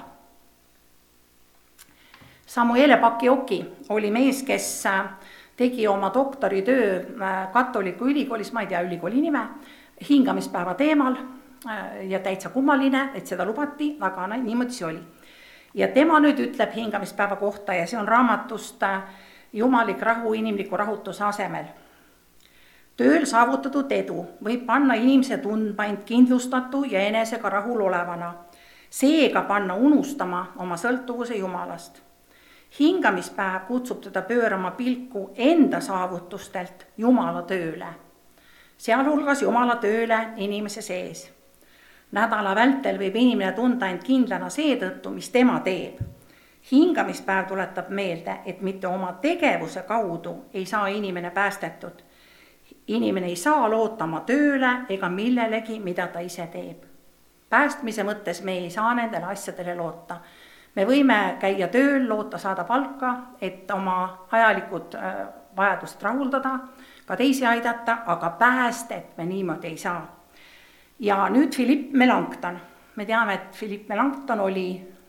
Samuele Bakioki oli mees, kes tegi oma doktoritöö katoliku ülikoolis, ma ei tea ülikooli nime, hingamispäeva teemal, ja täitsa kummaline, et seda lubati, aga niimoodi see oli. Ja tema nüüd ütleb hingamispäeva kohta ja see on raamatust Jumalik rahu inimliku rahutuse asemel. Tööl saavutatud edu võib panna inimese tundma end kindlustatu ja enesega rahul olevana, seega panna unustama oma sõltuvuse Jumalast. Hingamispäev kutsub teda pöörama pilku enda saavutustelt Jumala tööle, sealhulgas Jumala tööle inimese sees. Nädala vältel võib inimene tunda end kindlana seetõttu, mis tema teeb. Hingamispäev tuletab meelde, et mitte oma tegevuse kaudu ei saa inimene päästetud. Inimene ei saa loota oma tööle ega millelegi, mida ta ise teeb. Päästmise mõttes me ei saa nendele asjadele loota. Me võime käia tööl, loota saada palka, et oma ajalikud vajadust rahuldada, ka teisi aidata, aga päästet me niimoodi ei saa. Ja nüüd Philippe Melanchthon. Me teame, et Philippe Melanchthon oli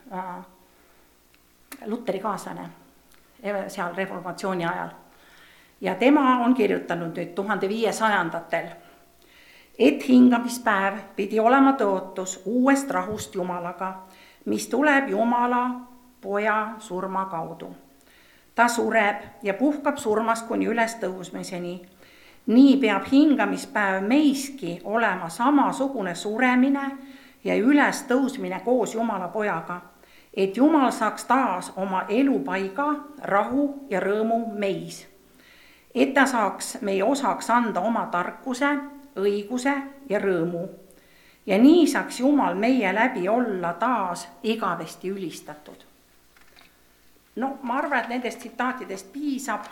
Luteri kaaslane seal reformatsiooni ajal. Ja tema on kirjutanud nüüd 1500-ndatel, et hingamispäev pidi olema tõotus uuest rahust Jumalaga, mis tuleb Jumala poja surma kaudu. Ta sureb ja puhkab surmast kuni üles tõusmiseni. Nii peab hingamispäev meiski olema samasugune suremine ja üles tõusmine koos Jumala pojaga, et Jumal saaks taas oma elupaiga, rahu ja rõõmu meis. Et ta saaks meie osaks anda oma tarkuse, õiguse ja rõõmu. Ja nii saaks Jumal meie läbi olla taas igavesti ülistatud. No ma arvan, et nendest tsitaatidest piisab,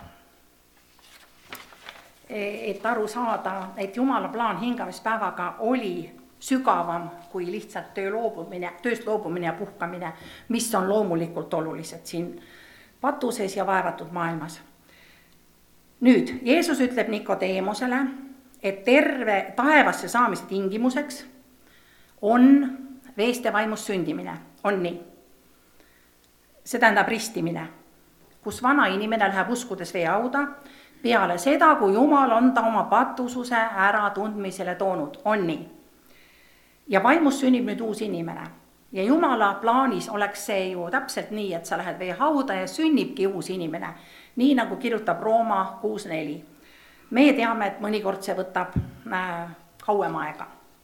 et aru saada, et Jumala plaan hingamispäevaga oli sügavam kui lihtsalt tööst loobumine ja puhkamine, mis on loomulikult olulised siin patuses ja vaevatud maailmas. Nüüd, Jeesus ütleb Nikodeemosele, et terve taevasse saamise tingimuseks on veest ja vaimust sündimine, on nii. See tähendab ristimine, kus vana inimene läheb uskudes veehauda peale seda, kui Jumal on ta oma patususe ära tundmisele toonud, on nii. Ja vaimust sünnib nüüd uus inimene. Ja Jumala plaanis oleks see ju täpselt nii, et sa lähed veehauda ja sünnibki uus inimene, nii nagu kirjutab Rooma 6.4. Meie teame, et mõnikord see võtab kauem aega.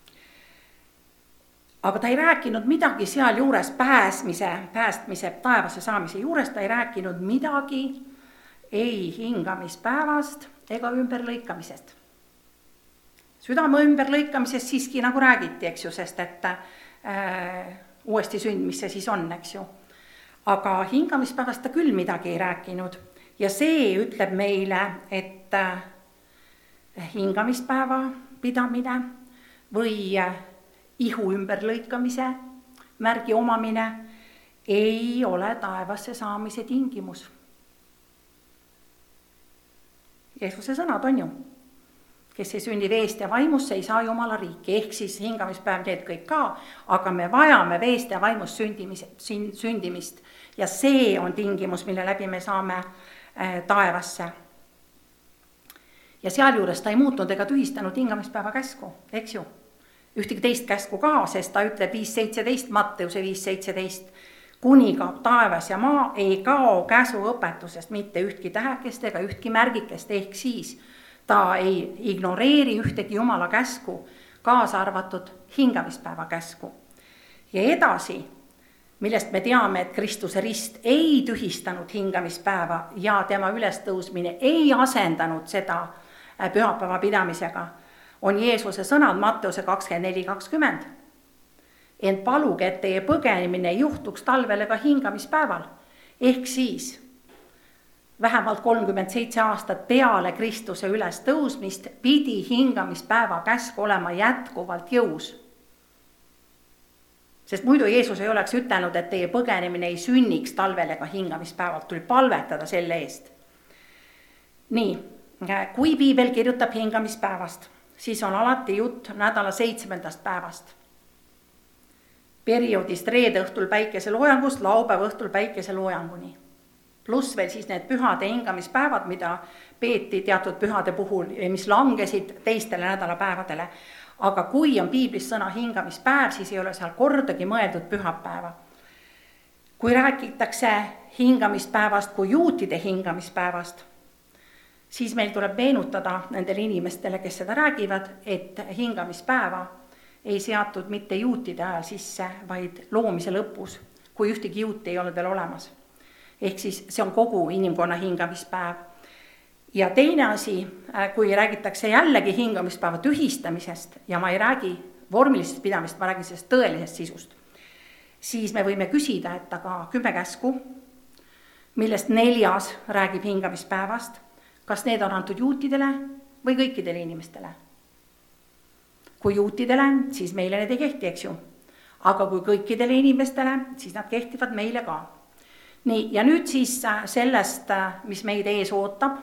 Aga ta ei rääkinud midagi seal juures päästmise, taevasse saamise juures, ta ei rääkinud midagi ei hingamispäevast ega ümberlõikamisest. Südame ümberlõikamisest siiski nagu räägiti, eks ju, sest et uuesti sünd, mis see siis on, eks ju. Aga hingamispäevast ta küll midagi ei rääkinud ja see ütleb meile, et hingamispäeva pidamine või ihu ümberlõikamise märgi omamine ei ole taevasse saamise tingimus. Jeesuse sõnad on ju, kes ei sünni veest ja vaimust, ei saa Jumala riiki, ehk siis hingamispäev need kõik ka, aga me vajame veest ja vaimust sündimist ja see on tingimus, mille läbi me saame taevasse. Ja sealjuures ta ei muutnud ega tühistanud hingamispäeva käsku, eks ju. Ühtegi teist käsku ka, sest ta ütleb 5.17, Matteuse 5.17, kuni kaob taevas ja maa, ei kao käsu õpetusest mitte ühtki tähekest ega ühtki märgikest, ehk siis ta ei ignoreeri ühtegi Jumala käsku, kaasa arvatud hingamispäeva käsku. Ja edasi, millest me teame, et Kristuse rist ei tühistanud hingamispäeva ja tema ülestõusmine ei asendanud seda pühapäeva pidamisega, on Jeesuse sõnad Matteuse 24.20. Ent paluge, et teie põgenemine ei juhtuks talvel ega hingamispäeval. Ehk siis vähemalt 37 aastat peale Kristuse ülestõusmist pidi hingamispäeva käsk olema jätkuvalt jõus. Sest muidu Jeesus ei oleks ütelnud, et teie põgenemine ei sünniks talvel ega hingamispäevalt, tuli palvetada selle eest. Nii, kui piibel kirjutab hingamispäevast, siis on alati jutt nädala 7. päevast. Perioodist reede õhtul päikeseloojangust laupäeva õhtul päikeseloojanguni. Pluss veel siis need pühade hingamispäevad, mida peeti teatud pühade puhul, mis langesid teistele nädalapäevadele. Aga kui on piiblis sõna hingamispäev, siis ei ole seal kordagi mõeldud pühapäeva. Kui räägitakse hingamispäevast kui juutide hingamispäevast, siis meil tuleb meenutada nendele inimestele, kes seda räägivad, et hingamispäeva ei seatud mitte juutide ajal sisse, vaid loomise lõpus, kui ühtegi juuti ei olnud veel olemas. Ehk siis see on kogu inimkonna hingamispäev. Ja teine asi, kui räägitakse jällegi hingamispäeva tühistamisest, ja ma ei räägi vormilisest pidamist, ma räägin sellest tõelisest sisust, siis me võime küsida, et aga 10 käsku, millest 4 räägib hingamispäevast, kas need on antud juutidele või kõikidele inimestele? Kui juutidele, siis meile need ei kehti, eks ju. Aga kui kõikidele inimestele, siis nad kehtivad meile ka. Nii, ja nüüd siis sellest, mis meid ees ootab.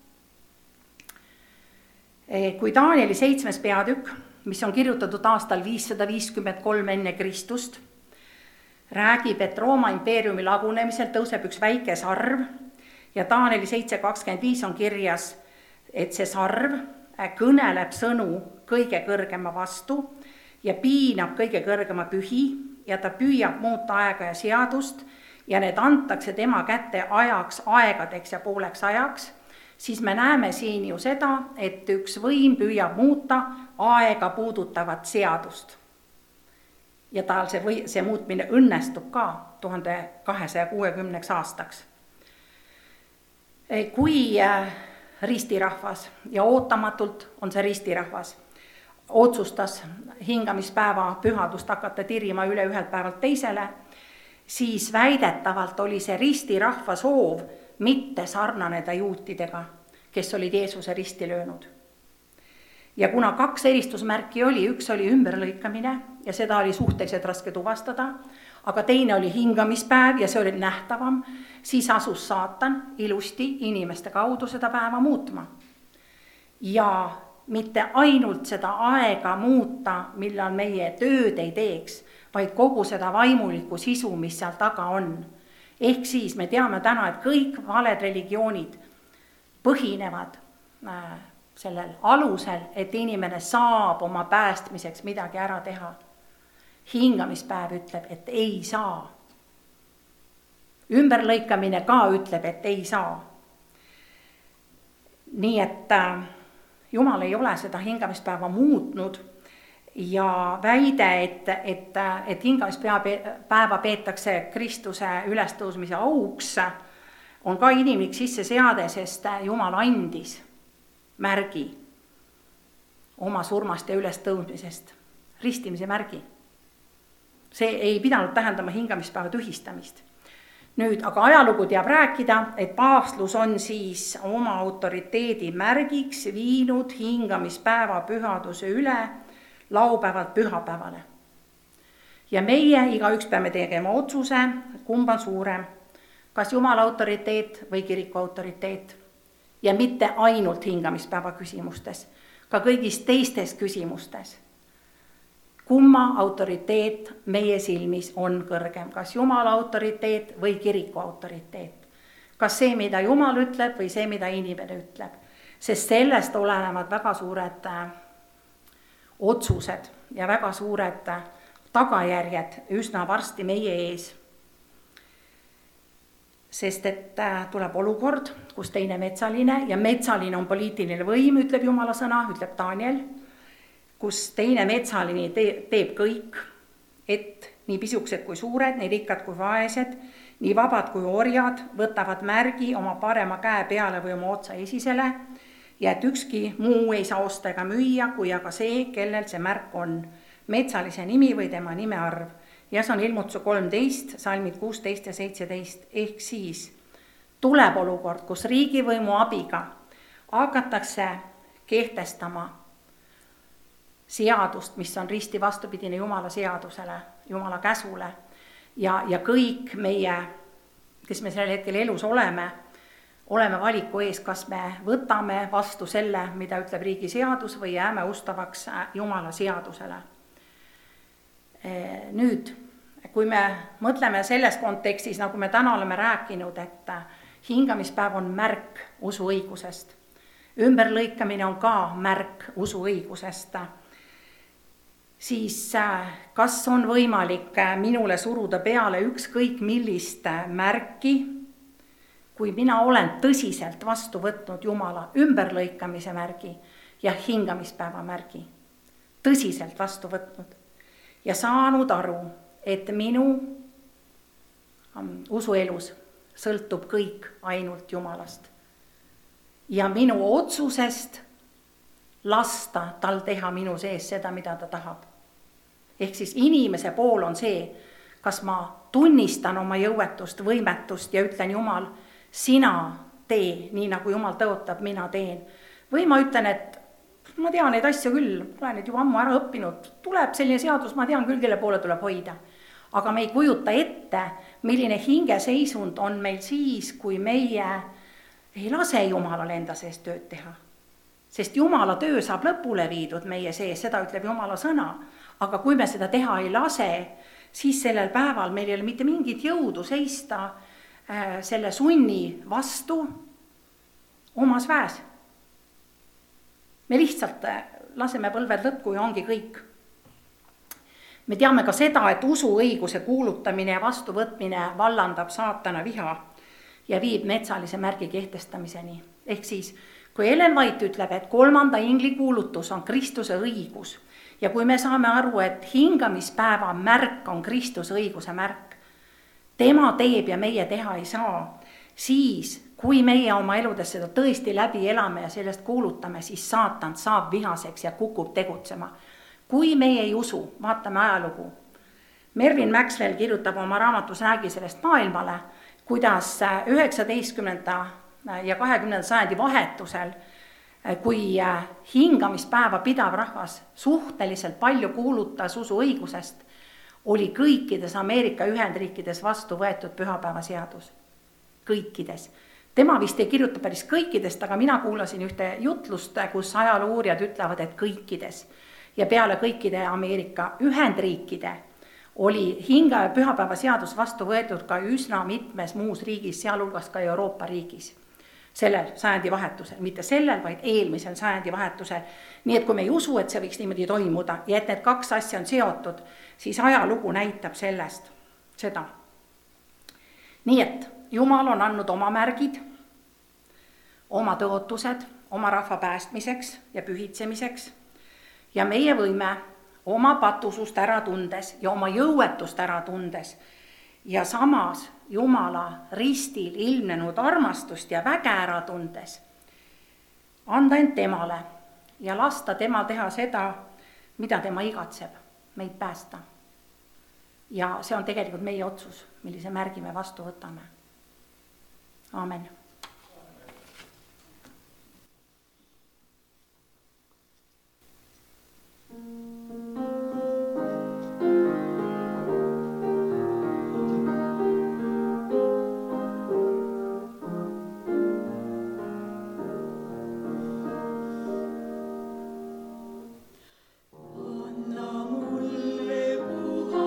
Kui Danieli 7. peatükk, mis on kirjutatud aastal 553 enne Kristust, räägib, et Rooma impeeriumi lagunemisel tõuseb üks väike sarv ja Danieli 7.25 on kirjas, et see sarv kõneleb sõnu kõige kõrgema vastu ja piinab kõige kõrgema pühi ja ta püüab muuta aega ja seadust ja need antakse tema kätte ajaks, aegadeks ja pooleks ajaks, siis me näeme siin ju seda, et üks võim püüab muuta aega puudutavat seadust. Ja tal see muutmine õnnestub ka 1260 aastaks. Kui ristirahvas ja ootamatult on see ristirahvas otsustas hingamispäeva pühadust hakata tirima üle ühelt päevalt teisele siis väidetavalt oli see ristirahva soov mitte sarnaneda juutidega, kes olid Jeesuse risti löönud. Ja kuna 2 eristusmärki oli, üks oli ümberlõikamine ja seda oli suhteliselt raske tuvastada, aga teine oli hingamispäev ja see oli nähtavam, siis asus saatan ilusti inimeste kaudu seda päeva muutma. Ja mitte ainult seda aega muuta, millal meie tööd ei teeks, vaid kogu seda vaimulikku sisu, mis seal taga on. Ehk siis me teame täna, et kõik valed religioonid põhinevad sellel alusel, et inimene saab oma päästmiseks midagi ära teha. Hingamispäev ütleb, et ei saa. Ümberlõikamine ka ütleb, et ei saa. Nii et Jumal ei ole seda hingamispäeva muutnud ja väide, et hingamispäeva peetakse Kristuse ülestõusmise auks, on ka inimlik sisse seade, sest Jumal andis märgi oma surmast ja ülestõusmisest, ristimise märgi. See ei pidanud tähendama hingamispäeva tühistamist. Nüüd, aga ajalugu teab rääkida, et paavstlus on siis oma autoriteedi märgiks viinud hingamispäeva pühaduse üle laupäevalt pühapäevale. Ja meie igaüks peame tegema otsuse, kumb on suurem, kas Jumala autoriteet või kiriku autoriteet. Ja mitte ainult hingamispäeva küsimustes, ka kõigis teistes küsimustes. Kumma autoriteet meie silmis on kõrgem, kas Jumala autoriteet või kiriku autoriteet. Kas see, mida Jumal ütleb või see, mida inimene ütleb. Sest sellest olenevad väga suured otsused ja väga suured tagajärjed üsna varsti meie ees. Sest et tuleb olukord, kus teine metsaline ja metsaline on poliitiline võim, ütleb Jumala sõna, ütleb Daniel, kus teine metsaline teeb kõik, et nii pisukesed kui suured, nii rikkad kui vaesed, nii vabad kui orjad võtavad märgi oma parema käe peale või oma otsa esisele ja et ükski muu ei saa osta ega müüa, kui aga see, kellel see märk on, metsalise nimi või tema nime arv. Ja see on Ilmutuse 13, salmid 16 ja 17, ehk siis tuleb olukord, kus riigivõimu abiga hakatakse kehtestama seadust, mis on risti vastupidine Jumala seadusele, Jumala käsule ja kõik meie, kes me sellel hetkel elus oleme valiku ees, kas me võtame vastu selle, mida ütleb riigi seadus või jääme ustavaks Jumala seadusele. Nüüd, kui me mõtleme selles kontekstis, nagu me täna oleme rääkinud, et hingamispäev on märk usuõigusest, ümberlõikamine on ka märk usuõigusest, siis kas on võimalik minule suruda peale ükskõik millist märki, kui mina olen tõsiselt vastu võtnud Jumala ümberlõikamise märgi ja hingamispäeva märgi. Tõsiselt vastu võtnud ja saanud aru, et minu usuelus sõltub kõik ainult Jumalast. Ja minu otsusest lasta tal teha minu sees seda, mida ta tahab. Ehk siis inimese pool on see, kas ma tunnistan oma jõuetust, võimetust ja ütlen Jumal, sina tee, nii nagu Jumal tõotab, mina teen. Või ma ütlen, et ma tean neid asju küll, olen neid juba ammu ära õppinud, tuleb selline seadus, ma tean küll, kelle poole tuleb hoida. Aga me ei kujuta ette, milline hingeseisund on meil siis, kui meie ei lase Jumalale enda sees tööd teha. Sest Jumala töö saab lõpule viidud meie sees, seda ütleb Jumala sõna. Aga kui me seda teha ei lase, siis sellel päeval meil ei ole mitte mingit jõudu seista selle sunni vastu omas väes. Me lihtsalt laseme põlved lõtku ja ongi kõik. Me teame ka seda, et usuõiguse kuulutamine ja vastuvõtmine vallandab saatana viha ja viib metsalise märgi kehtestamiseni. Ehk siis, kui Ellen White ütleb, et 3. ingli kuulutus on Kristuse õigus ja kui me saame aru, et hingamispäeva märk on Kristuse õiguse märk, tema teeb ja meie teha ei saa, siis kui meie oma eludes seda tõesti läbi elame ja sellest kuulutame, siis saatan saab vihaseks ja kukub tegutsema. Kui meie ei usu, vaatame ajalugu, Mervin Maxwell kirjutab oma raamatus Räägi sellest maailmale, kuidas 19. ja 20. sajandi vahetusel, kui hingamispäeva pidav rahvas suhteliselt palju kuulutas usuõigusest, oli kõikides Ameerika Ühendriikides vastu võetud pühapäevaseadus. Kõikides. Tema vist ei kirjuta päris kõikidest, aga mina kuulasin ühte jutlust, kus ajaloo-uurijad ütlevad, et kõikides. Ja peale kõikide Ameerika Ühendriikide oli pühapäevaseadus vastu võetud ka üsna mitmes muus riigis, sealhulgas ka Euroopa riigis. Sellel sajandi vahetusel, mitte sellel, vaid eelmisel sajandi vahetusel. Nii et kui me ei usu, et see võiks niimoodi toimuda ja et need kaks asja on seotud, siis ajalugu näitab sellest seda. Nii et Jumal on andnud oma märgid, oma tõotused, oma rahva päästmiseks ja pühitsemiseks ja meie võime oma patusust ära tundes ja oma jõuetust ära tundes ja samas Jumala ristil ilmnenud armastust ja väge ära tundes anda end temale ja lasta temal teha seda, mida tema igatseb, meid päästa. Ja see on tegelikult meie otsus, millise märgi me vastu võtame. Aamen.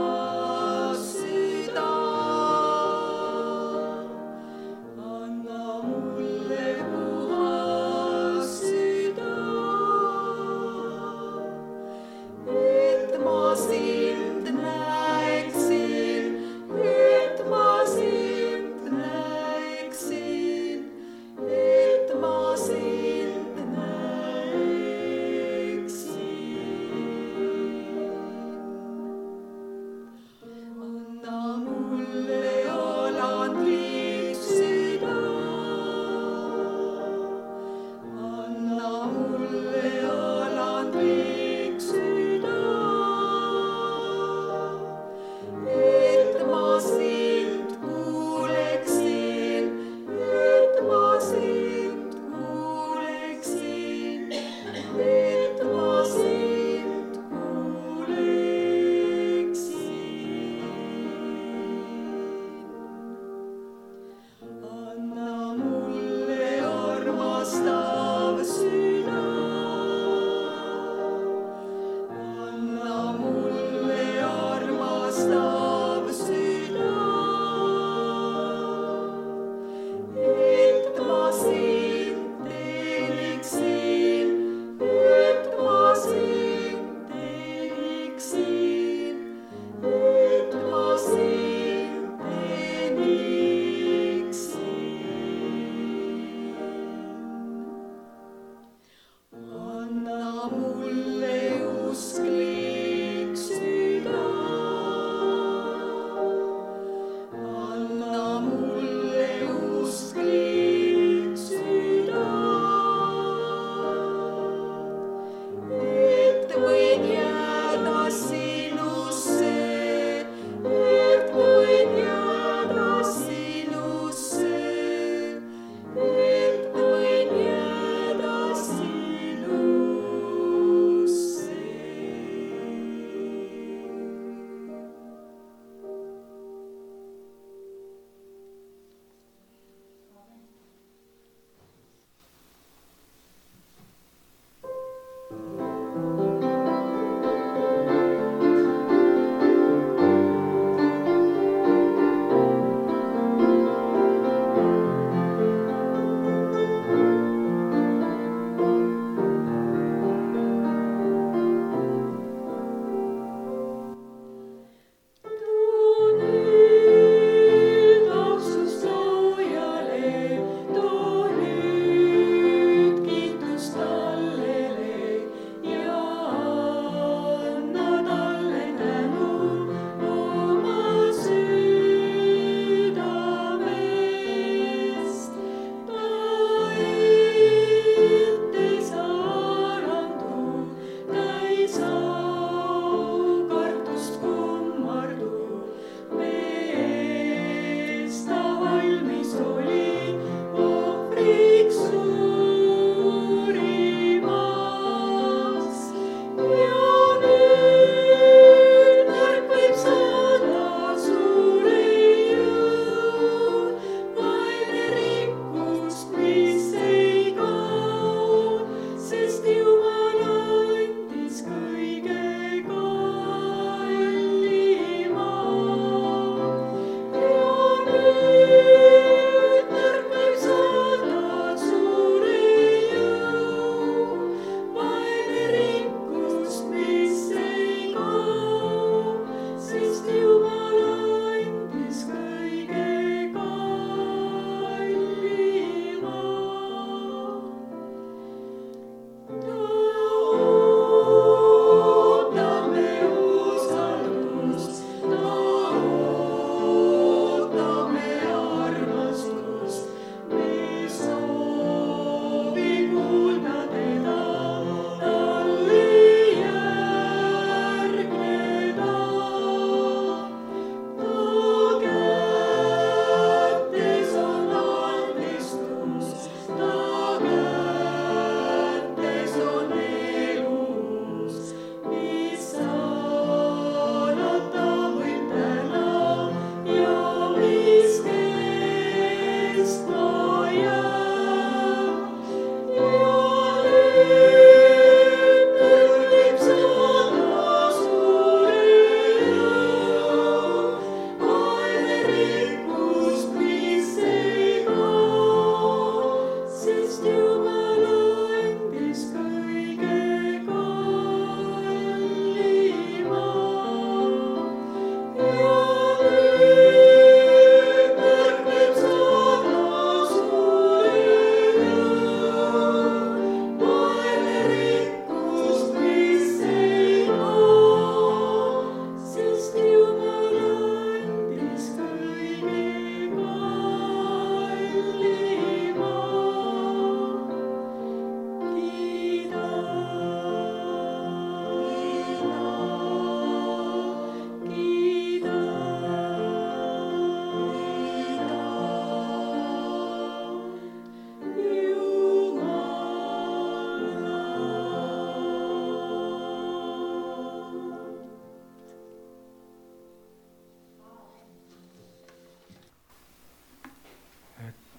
Anna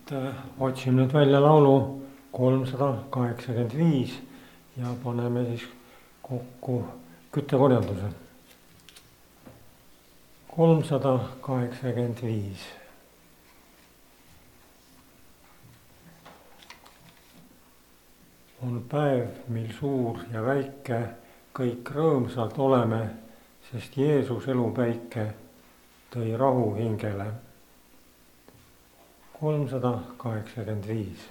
otsime nüüd välja laulu 385 ja paneme siis kokku küttekorjanduse. 385. On päev, mil suur ja väike, kõik rõõmsalt oleme, sest Jeesus elupäike tõi rahu hingele. 385.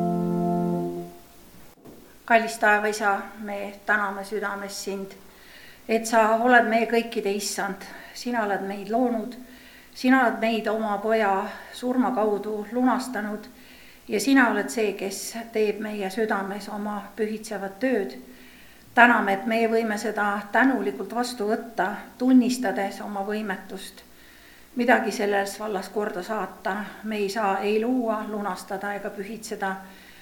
kallis taevaisa, me täname südames sind et sa oled meie kõikide issand, sina oled meid loonud, sina oled meid oma poja surma kaudu lunastanud ja sina oled see, kes teeb meie südames oma pühitsevat tööd. Täname, et meie võime seda tänulikult vastu võtta, tunnistades oma võimetust midagi selles vallas korda saata. Me ei saa ei luua, lunastada ega pühitseda,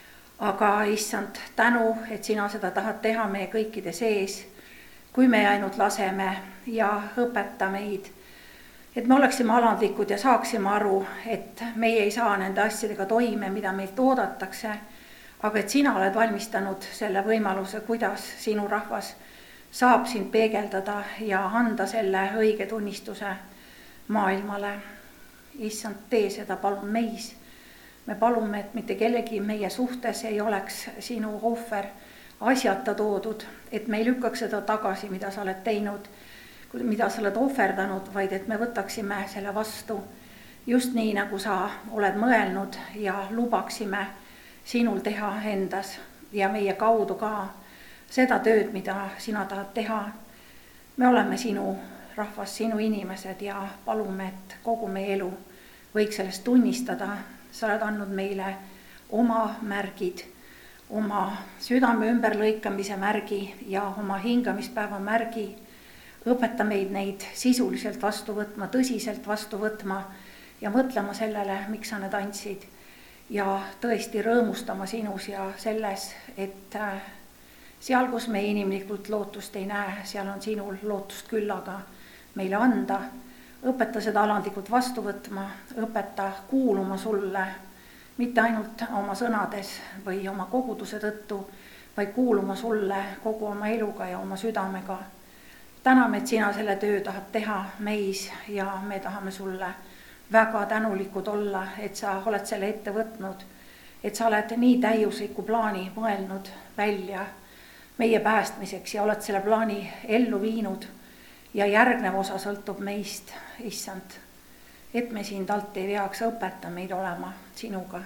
aga issand, tänu, et sina seda tahad teha meie kõikide sees, kui me ainult laseme ja õpeta meid, et me oleksime alandlikud ja saaksime aru, et meie ei saa nende asjadega toime, mida meilt oodatakse, aga et sina oled valmistanud selle võimaluse, kuidas sinu rahvas saab sind peegeldada ja anda selle õige tunnistuse maailmale. Issand, tee seda palun meis. Me palume, et mitte kellegi meie suhtes ei oleks sinu ohver asjata toodud, et me ei lükkaks seda tagasi, mida sa oled teinud, mida sa oled ohverdanud, vaid et me võtaksime selle vastu just nii, nagu sa oled mõelnud ja lubaksime sinul teha endas ja meie kaudu ka seda tööd, mida sina tahad teha. Me oleme sinu rahvas, sinu inimesed ja palume, et kogu meie elu võiks sellest tunnistada. Sa oled andnud meile oma märgid, oma südame ümberlõikamise märgi ja oma hingamispäeva märgi. Õpeta meid neid sisuliselt vastu võtma, tõsiselt vastu võtma ja mõtlema sellele, miks sa need andsid. Ja tõesti rõõmustama sinus ja selles, et seal, kus me inimlikult lootust ei näe, seal on sinul lootust küllaga meile anda. Õpeta seda alandlikult vastu võtma, õpeta kuuluma sulle, mitte ainult oma sõnades või oma koguduse tõttu, vaid kuuluma sulle kogu oma eluga ja oma südamega. Täname, et sina selle töö tahad teha meis ja me tahame sulle väga tänulikud olla, et sa oled selle ette võtnud, et sa oled nii täiusliku plaani mõelnud välja meie päästmiseks ja oled selle plaani ellu viinud ja järgnev osa sõltub meist, issand, et me sind alt ei veaks, õpeta meid olema sinuga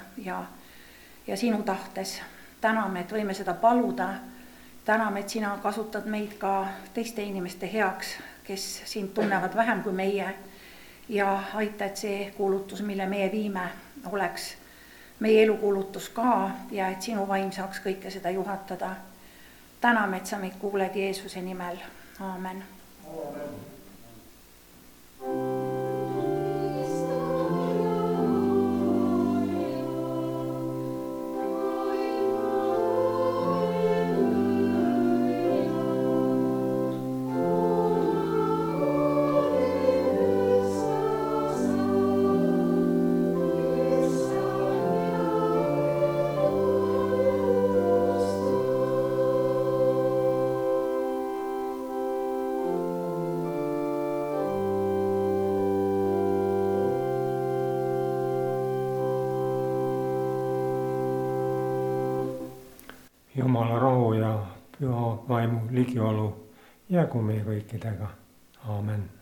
ja sinu tahtes. Täname, et võime seda paluda, täname, et sina kasutad meid ka teiste inimeste heaks, kes sind tunnevad vähem kui meie ja aita, et see kuulutus, mille meie viime, oleks meie elukuulutus ka ja et sinu vaim saaks kõike seda juhatada. Täname, et sa meid kuuled Jeesuse nimel. Aamen. Jumala rahu ja püha vaimu ligiolu jäägu meie kõikidega. Aamen.